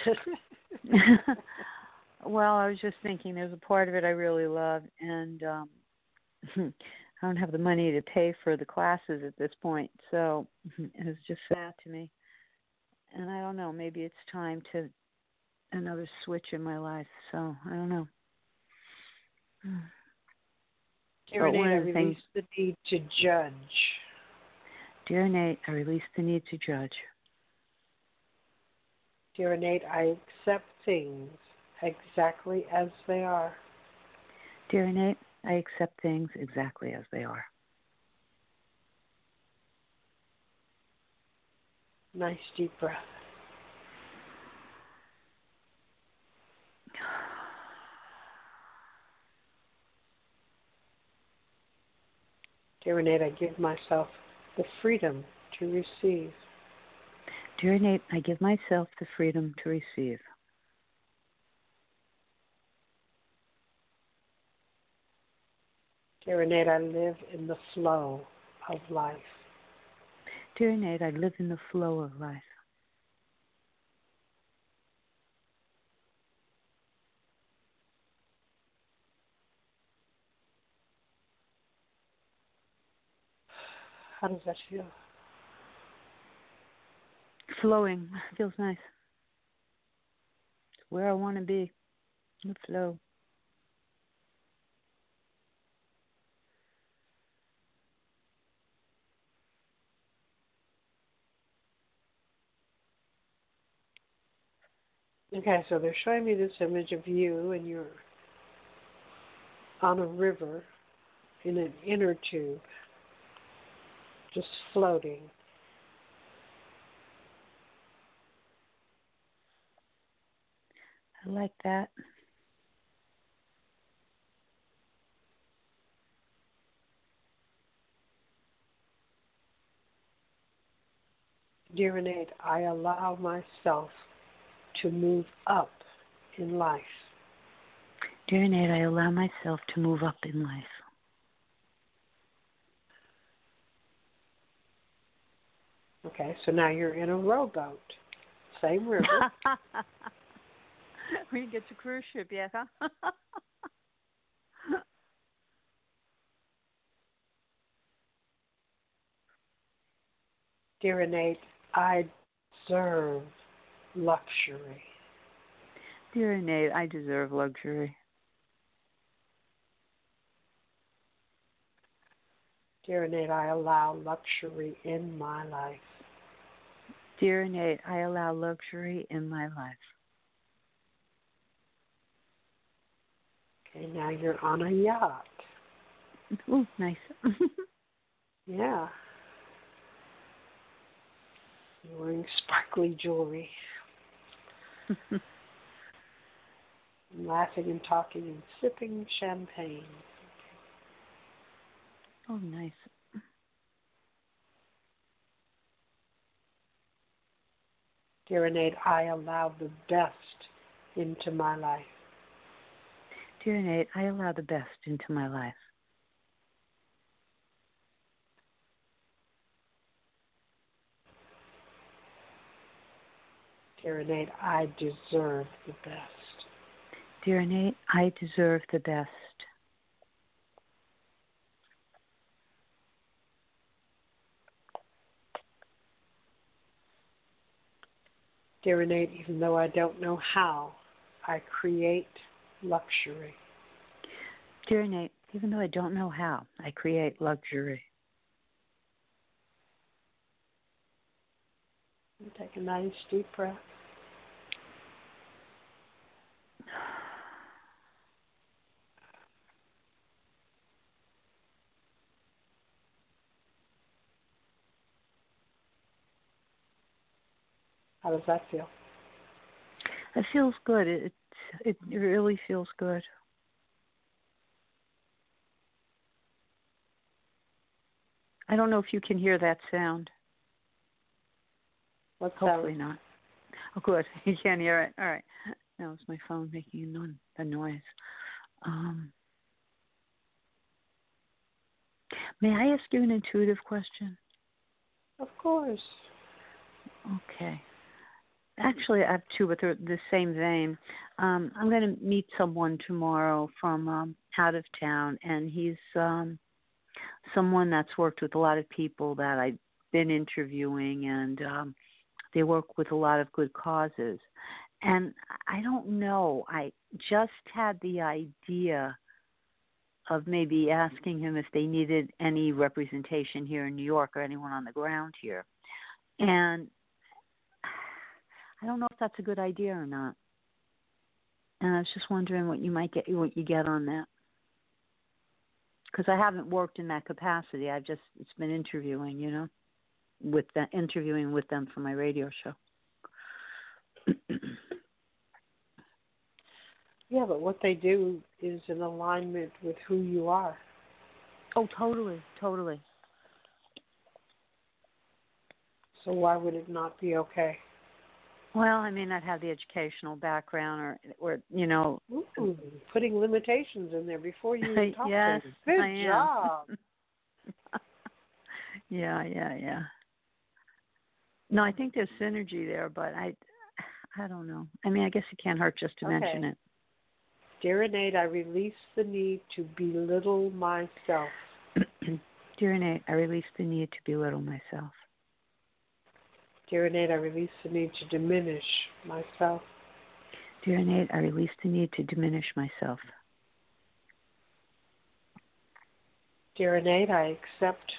Speaker 5: Well, I was just thinking there's a part of it I really love, and I don't have the money to pay for the classes at this point, so it was just sad to me. And I don't know, maybe it's time to another switch in my life, so I don't know.
Speaker 2: Dear Innate, I release the need to judge.
Speaker 5: Dear Innate, I release the need to judge.
Speaker 2: Dear Innate, I accept things exactly as they are.
Speaker 5: Dear Innate, I accept things exactly as they are.
Speaker 2: Nice deep breath. Dear Innate, I give myself the freedom to receive.
Speaker 5: Dear Innate, I give myself the freedom to receive.
Speaker 2: Dear Innate, I live in the flow of life.
Speaker 5: Dear Innate, I live in the flow of life.
Speaker 2: How does that feel?
Speaker 5: Flowing feels nice. It's where I want to be. The flow.
Speaker 2: Okay, so they're showing me this image of you, and you're on a river in an inner tube, just floating.
Speaker 5: I like that.
Speaker 2: Dear Renee, I allow myself to move up in life.
Speaker 5: Dear Nate, I allow myself to move up in life.
Speaker 2: Okay, so now you're in a rowboat. Same river.
Speaker 5: When you get to cruise ship, yeah, huh?
Speaker 2: Dear Nate, I deserve luxury.
Speaker 5: Dear Nate, I deserve luxury.
Speaker 2: Dear Nate, I allow luxury in my life.
Speaker 5: Dear Nate, I allow luxury in my life.
Speaker 2: Okay, now you're on a yacht.
Speaker 5: Ooh, nice.
Speaker 2: Yeah. You're wearing sparkly jewelry. Laughing and talking and sipping champagne.
Speaker 5: Oh, nice.
Speaker 2: Dear Renee, I allow the best into my life.
Speaker 5: Dear Nate, I allow the best into my life.
Speaker 2: Dear Renee, I deserve the best.
Speaker 5: Dear Nate, I deserve the best.
Speaker 2: Dear Renee, even though I don't know how, I create luxury.
Speaker 5: Dear Nate, even though I don't know how, I create luxury.
Speaker 2: Take a nice deep breath. How does that feel?
Speaker 5: It feels good. It really feels good. I don't know if you can hear that sound.
Speaker 2: What
Speaker 5: Hopefully
Speaker 2: sound?
Speaker 5: not. Oh, good. You can't hear it. All right. That was my phone making a noise. May I ask you an intuitive question?
Speaker 2: Of course.
Speaker 5: Okay. Actually, I have two, but they're the same vein. I'm going to meet someone tomorrow from out of town, and he's someone that's worked with a lot of people that I've been interviewing, and they work with a lot of good causes. And I don't know, I just had the idea of maybe asking him if they needed any representation here in New York or anyone on the ground here. And I don't know if that's a good idea or not. And I was just wondering what you get on that. Because I haven't worked in that capacity. It's been interviewing, interviewing with them for my radio show.
Speaker 2: Yeah, but what they do is in alignment with who you are.
Speaker 5: Oh, totally.
Speaker 2: So why would it not be okay?
Speaker 5: Well, I may not have the educational background or
Speaker 2: Ooh, putting limitations in there before you even talk
Speaker 5: yes,
Speaker 2: to them.
Speaker 5: I
Speaker 2: Good job.
Speaker 5: Yeah. No, I think there's synergy there, but I don't know. I mean, I guess it can't hurt just to mention it.
Speaker 2: Dear Renee, I release the need to belittle myself.
Speaker 5: Dear Renee, I release the need to belittle myself.
Speaker 2: Dear Renee, I release the need to diminish myself.
Speaker 5: Dear Innate, I release the need to diminish myself.
Speaker 2: Dear Innate, I accept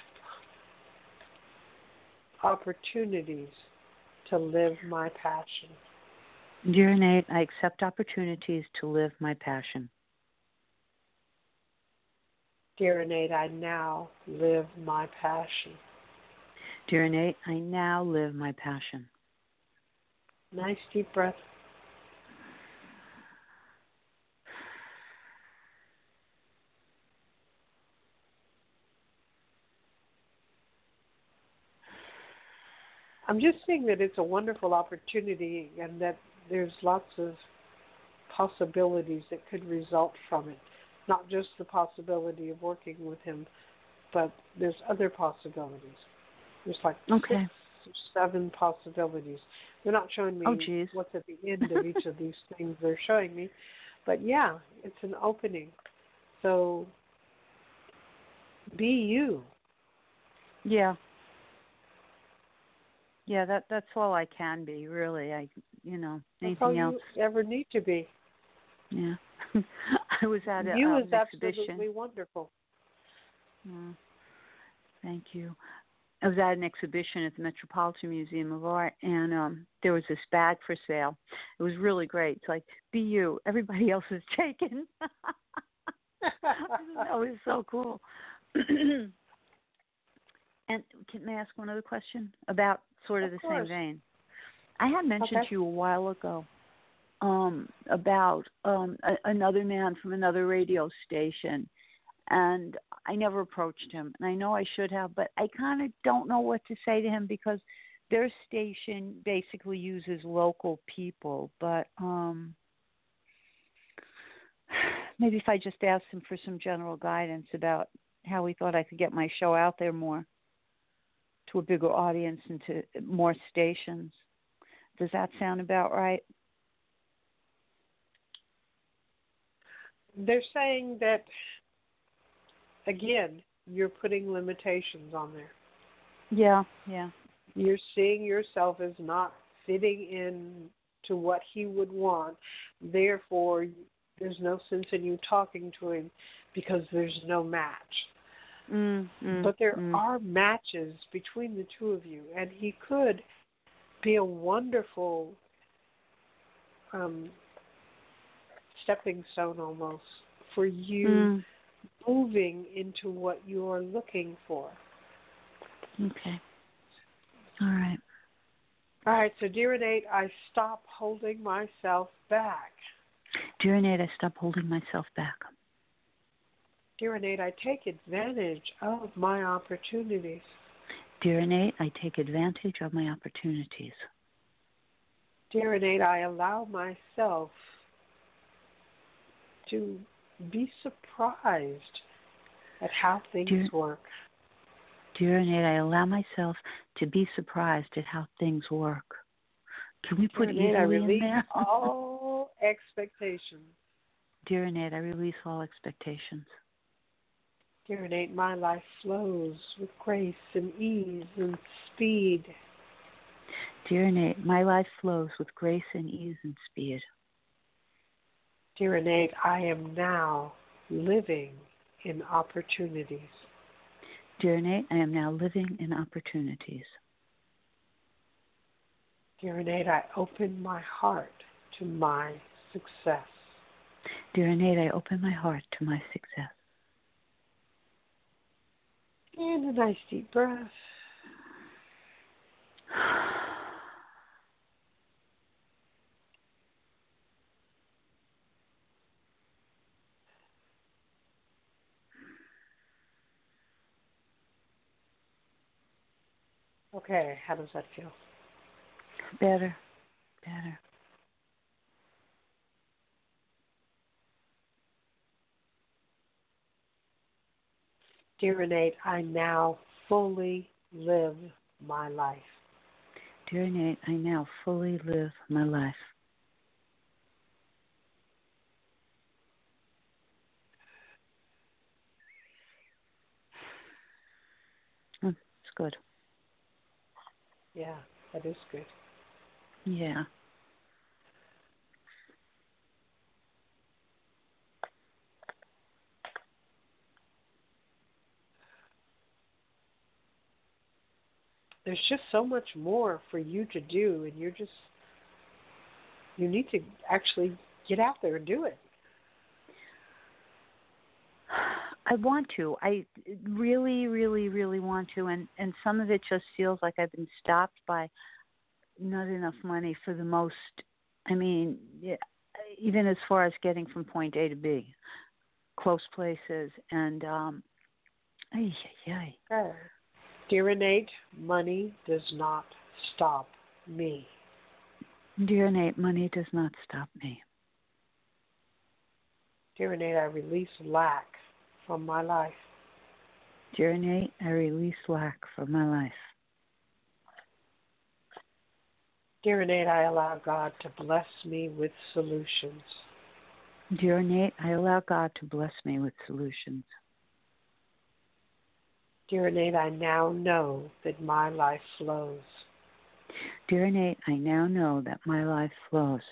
Speaker 2: opportunities to live my passion.
Speaker 5: Dear Innate, I accept opportunities to live my passion.
Speaker 2: Dear Innate, I now live my passion.
Speaker 5: Dear Innate, I now live my passion.
Speaker 2: Nice deep breath. I'm just seeing that it's a wonderful opportunity and that there's lots of possibilities that could result from it. Not just the possibility of working with him, but there's other possibilities. There's like 6 or 7 possibilities. They're not showing me what's at the end of each of these things they're showing me. But yeah, it's an opening. So be you.
Speaker 5: Yeah. Yeah, that's all I can be, really. Anything
Speaker 2: that's all
Speaker 5: else.
Speaker 2: You ever need to be.
Speaker 5: Yeah. I was at an
Speaker 2: You is
Speaker 5: exhibition.
Speaker 2: absolutely wonderful.
Speaker 5: Thank you. I was at an exhibition at the Metropolitan Museum of Art, and there was this bag for sale. It was really great. It's like, be you. Everybody else is taken. That was so cool. And can I ask one other question about sort of the same vein? I had mentioned to you a while ago about another man from another radio station, and I never approached him. And I know I should have, but I kind of don't know what to say to him because their station basically uses local people. But maybe if I just asked him for some general guidance about how he thought I could get my show out there more to a bigger audience and to more stations. Does that sound about right?
Speaker 2: They're saying that, again, you're putting limitations on there.
Speaker 5: Yeah.
Speaker 2: You're seeing yourself as not fitting in to what he would want. Therefore, there's no sense in you talking to him because there's no match. But there are matches between the two of you, and he could be a wonderful stepping stone almost for you moving into what you're looking for.
Speaker 5: Okay. All right.
Speaker 2: All right, so dear Innate, I stop holding myself back.
Speaker 5: Dear Innate, I stop holding myself back.
Speaker 2: Dear Innate, I take advantage of my opportunities.
Speaker 5: Dear Innate, I take advantage of my opportunities.
Speaker 2: Dear Innate, I allow myself to be surprised at how things work.
Speaker 5: Dear Innate, I allow myself to be surprised at how things work. Can we put
Speaker 2: Dear Innate, I
Speaker 5: easily in
Speaker 2: release
Speaker 5: there?
Speaker 2: all expectations.
Speaker 5: Dear Innate, I release all expectations.
Speaker 2: Dear Innate, my life flows with grace and ease and speed.
Speaker 5: Dear Innate, my life flows with grace and ease and speed.
Speaker 2: Dear Innate, I am now living in opportunities.
Speaker 5: Dear Innate, I am now living in opportunities.
Speaker 2: Dear Innate, I open my heart to my success.
Speaker 5: Dear Innate, I open my heart to my success.
Speaker 2: And a nice deep breath. Okay, how does that feel?
Speaker 5: Better.
Speaker 2: Dear Innate, I now fully live my life.
Speaker 5: Dear Innate, I now fully live my life. It's good.
Speaker 2: Yeah, that is good.
Speaker 5: Yeah.
Speaker 2: there's just so much more for you to do, and you need to actually get out there and do it.
Speaker 5: I want to. I really, really, really want to, and some of it just feels like I've been stopped by not enough money for the most. I mean, yeah, even as far as getting from point A to B, close places, and
Speaker 2: Okay. Dear Innate, money does not stop me.
Speaker 5: Dear Innate, money does not stop me.
Speaker 2: Dear Innate, I release lack from my life.
Speaker 5: Dear Innate, I release lack from my life.
Speaker 2: Dear Innate, I allow God to bless me with solutions.
Speaker 5: Dear Innate, I allow God to bless me with solutions.
Speaker 2: Dear Innate, I now know that my life flows.
Speaker 5: Dear Innate, I now know that my life flows.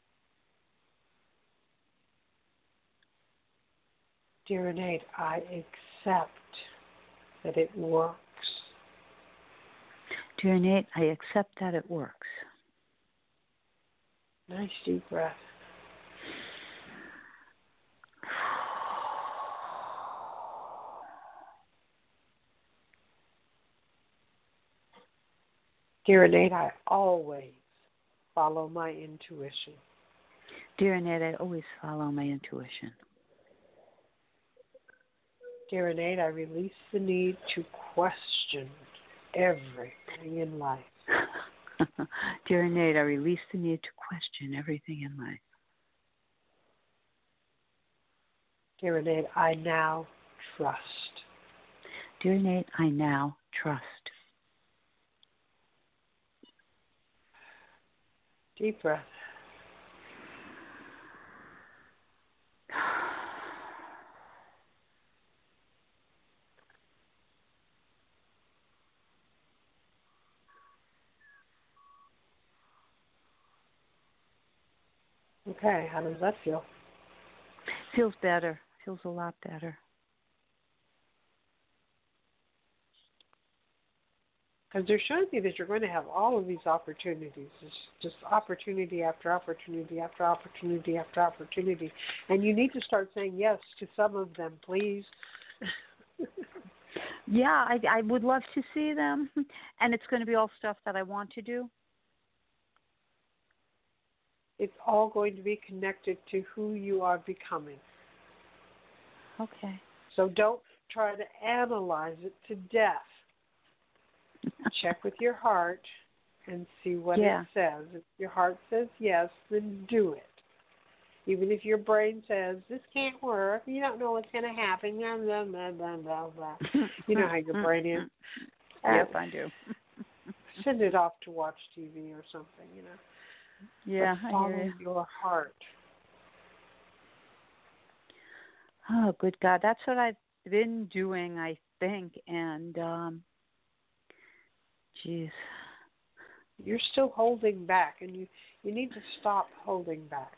Speaker 2: Dear Innate, I accept that it works.
Speaker 5: Dear Innate, I accept that it works.
Speaker 2: Nice deep breath. Dear Innate, I always follow my intuition.
Speaker 5: Dear Innate, I always follow my intuition.
Speaker 2: Dear Innate, I release the need to question everything in life.
Speaker 5: Dear Innate, I release the need to question everything in life.
Speaker 2: Dear Innate, I now trust.
Speaker 5: Dear Innate, I now trust.
Speaker 2: Deep breath. Okay, how does that feel?
Speaker 5: Feels better. Feels a lot better.
Speaker 2: Because they're showing me that you're going to have all of these opportunities. It's just opportunity after opportunity after opportunity after opportunity. And you need to start saying yes to some of them, please.
Speaker 5: Yeah, I would love to see them. And it's going to be all stuff that I want to do.
Speaker 2: It's all going to be connected to who you are becoming.
Speaker 5: Okay.
Speaker 2: So don't try to analyze it to death. Check with your heart and see what it says. If your heart says yes, then do it. Even if your brain says, this can't work, you don't know what's going to happen, blah, blah, blah, blah, blah, blah. You know how your brain is.
Speaker 5: Yes, I do.
Speaker 2: Send it off to watch TV or something, you know.
Speaker 5: Yeah,
Speaker 2: but follow your heart.
Speaker 5: Oh, good God. That's what I've been doing, I think. And, geez.
Speaker 2: You're still holding back, and you need to stop holding back.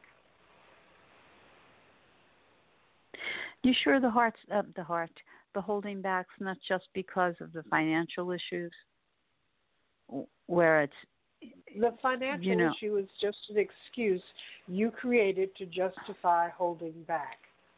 Speaker 5: You sure the holding back's not just because of the financial issues, where it's,
Speaker 2: the financial issue is just an excuse you created to justify holding back.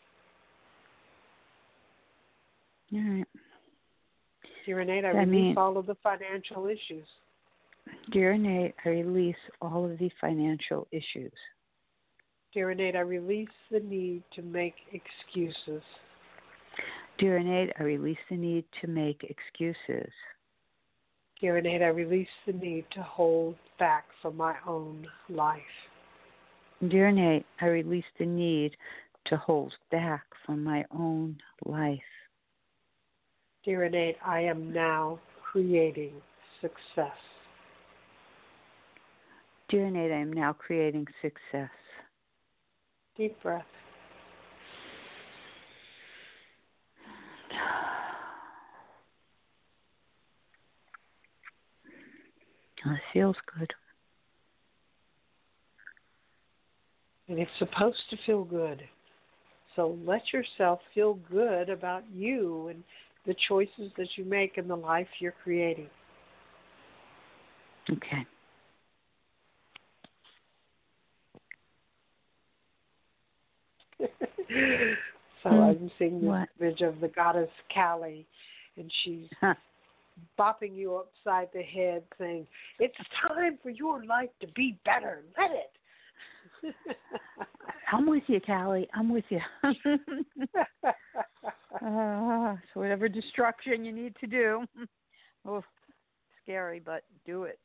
Speaker 5: All right.
Speaker 2: Dear Innate, I release all of the financial issues.
Speaker 5: Dear Innate, I release all of the financial issues.
Speaker 2: Dear Innate, I release the need to make excuses.
Speaker 5: Dear Innate, I release the need to make excuses.
Speaker 2: Dear Innate, I release the need to hold back from my own life.
Speaker 5: Dear Innate, I release the need to hold back from my own life.
Speaker 2: Dear Innate, I am now creating success.
Speaker 5: Dear Innate, I am now creating success.
Speaker 2: Deep breath.
Speaker 5: It feels good.
Speaker 2: And it's supposed to feel good. So let yourself feel good about you and the choices that you make in the life you're creating.
Speaker 5: Okay.
Speaker 2: So I'm seeing this
Speaker 5: What?
Speaker 2: image of the goddess Kali, and she's bopping you upside the head saying, "It's time for your life to be better. Let it."
Speaker 5: I'm with you, Callie. I'm with you. So whatever destruction you need to do. Oh, scary, but do it.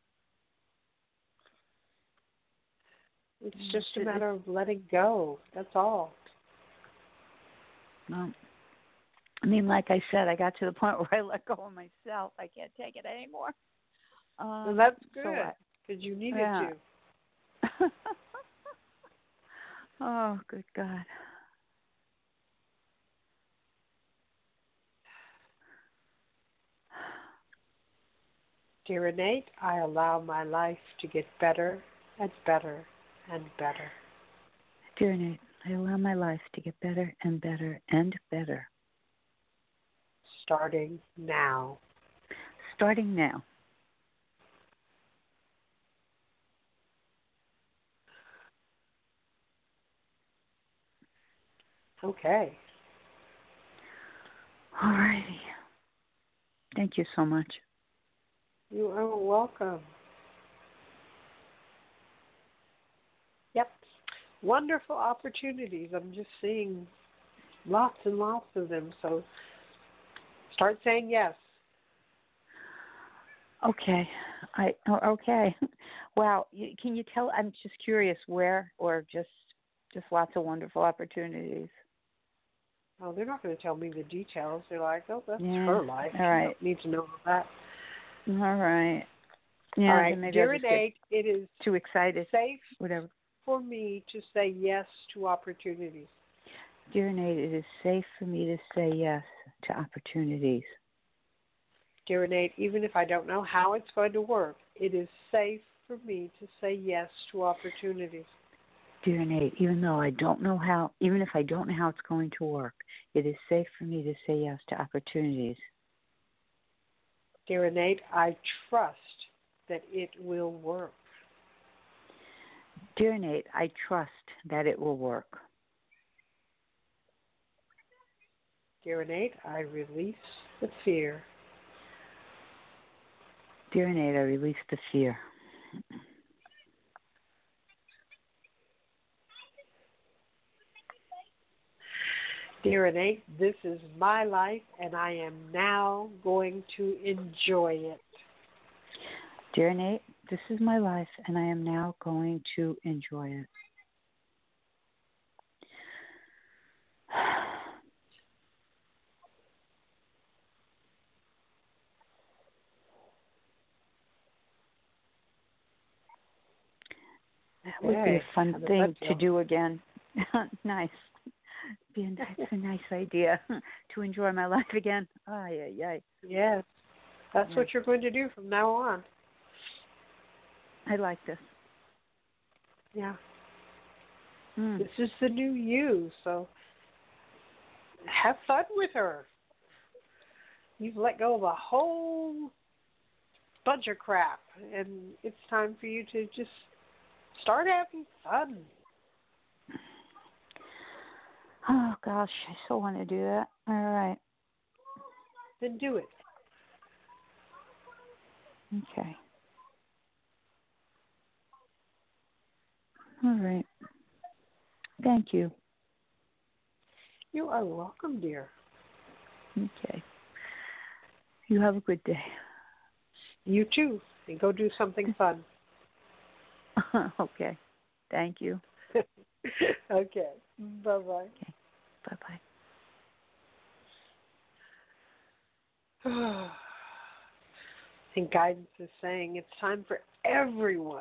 Speaker 2: It's just a matter of letting go. That's all.
Speaker 5: Well, I mean, like I said, I got to the point where I let go of myself. I can't take it anymore.
Speaker 2: And that's good,
Speaker 5: so
Speaker 2: because you needed
Speaker 5: yeah.
Speaker 2: to.
Speaker 5: Oh, good God.
Speaker 2: Dear Innate, I allow my life to get better and better and better.
Speaker 5: Dear Nate, I allow my life to get better and better and better.
Speaker 2: Starting now.
Speaker 5: Starting now.
Speaker 2: Okay.
Speaker 5: All righty. Thank you so much.
Speaker 2: You are welcome. Yep. Wonderful opportunities. I'm just seeing lots and lots of them. So start saying yes.
Speaker 5: Okay. Okay. Wow. Can you tell? I'm just curious where, or just lots of wonderful opportunities.
Speaker 2: Oh, they're not going to tell me the details. They're like, oh, that's
Speaker 5: Yeah.
Speaker 2: her life.
Speaker 5: All right.
Speaker 2: You don't need to know that.
Speaker 5: All right. Yeah.
Speaker 2: All right.
Speaker 5: Maybe
Speaker 2: Dear
Speaker 5: I'll just
Speaker 2: Innate, it is
Speaker 5: too excited.
Speaker 2: safe
Speaker 5: Whatever.
Speaker 2: for me to say yes to opportunities.
Speaker 5: Dear Nate, it is safe for me to say yes to opportunities.
Speaker 2: Dear Innate, even if I don't know how it's going to work, it is safe for me to say yes to opportunities.
Speaker 5: Dear Nate, even if I don't know how it's going to work, it is safe for me to say yes to opportunities.
Speaker 2: Dear Innate, I trust that it will work.
Speaker 5: Dear Nate, I trust that it will work.
Speaker 2: Dear Innate, I release the fear.
Speaker 5: Dear Nate, I release the fear.
Speaker 2: Dear Innate, this is my life, and I am now going to enjoy it.
Speaker 5: Dear Nate, this is my life, and I am now going to enjoy it. That would be a fun thing to do again. Nice. It's a nice idea to enjoy my life again. Ay.
Speaker 2: Yes. That's what you're going to do from now on.
Speaker 5: I like this.
Speaker 2: Yeah. This is the new you, so have fun with her. You've let go of a whole bunch of crap, and it's time for you to just start having fun.
Speaker 5: Oh, gosh, I so want to do that. All right.
Speaker 2: Then do it.
Speaker 5: Okay. All right. Thank you.
Speaker 2: You are welcome, dear.
Speaker 5: Okay. You have a good day.
Speaker 2: You too. And go do something fun.
Speaker 5: Okay. Thank you.
Speaker 2: Okay. Bye-bye.
Speaker 5: Okay. Bye-bye.
Speaker 2: I think guidance is saying it's time for everyone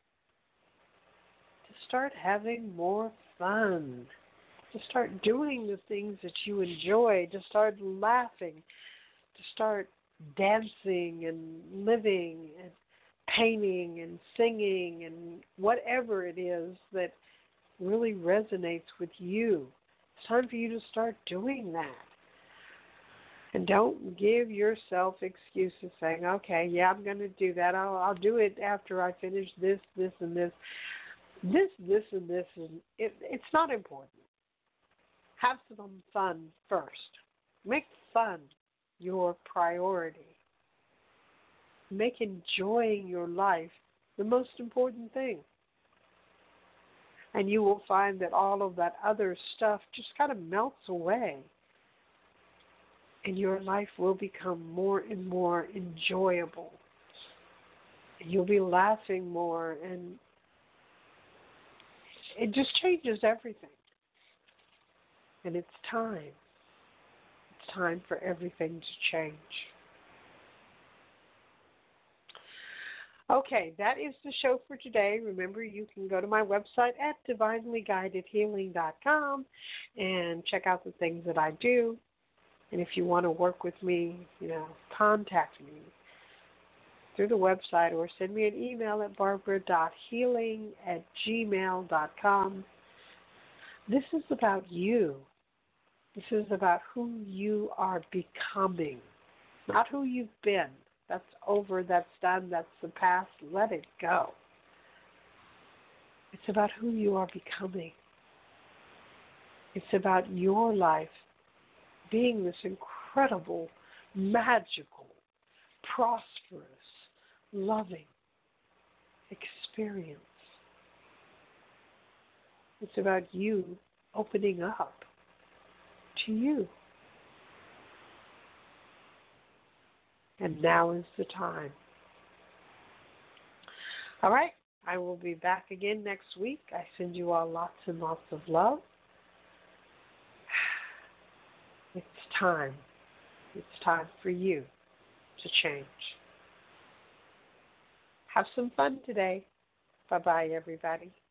Speaker 2: to start having more fun, to start doing the things that you enjoy, to start laughing, to start dancing and living and painting and singing and whatever it is that really resonates with you. It's time for you to start doing that. And don't give yourself excuses saying, okay, yeah, I'm going to do that. I'll do it after I finish this, and this. This, and this. It's not important. Have some fun first. Make fun your priority. Make enjoying your life the most important thing. And you will find that all of that other stuff just kind of melts away. And your life will become more and more enjoyable. And you'll be laughing more, and it just changes everything. And it's time. It's time for everything to change. Okay, that is the show for today. Remember, you can go to my website at divinelyguidedhealing.com and check out the things that I do. And if you want to work with me, contact me through the website or send me an email at barbara.healing@gmail.com. This is about you. This is about who you are becoming, not who you've been. That's over, that's done, that's the past. Let it go. It's about who you are becoming. It's about your life being this incredible, magical, prosperous, loving experience. It's about you opening up to you. And now is the time. All right, I will be back again next week. I send you all lots and lots of love. It's time. It's time for you to change. Have some fun today. Bye-bye, everybody.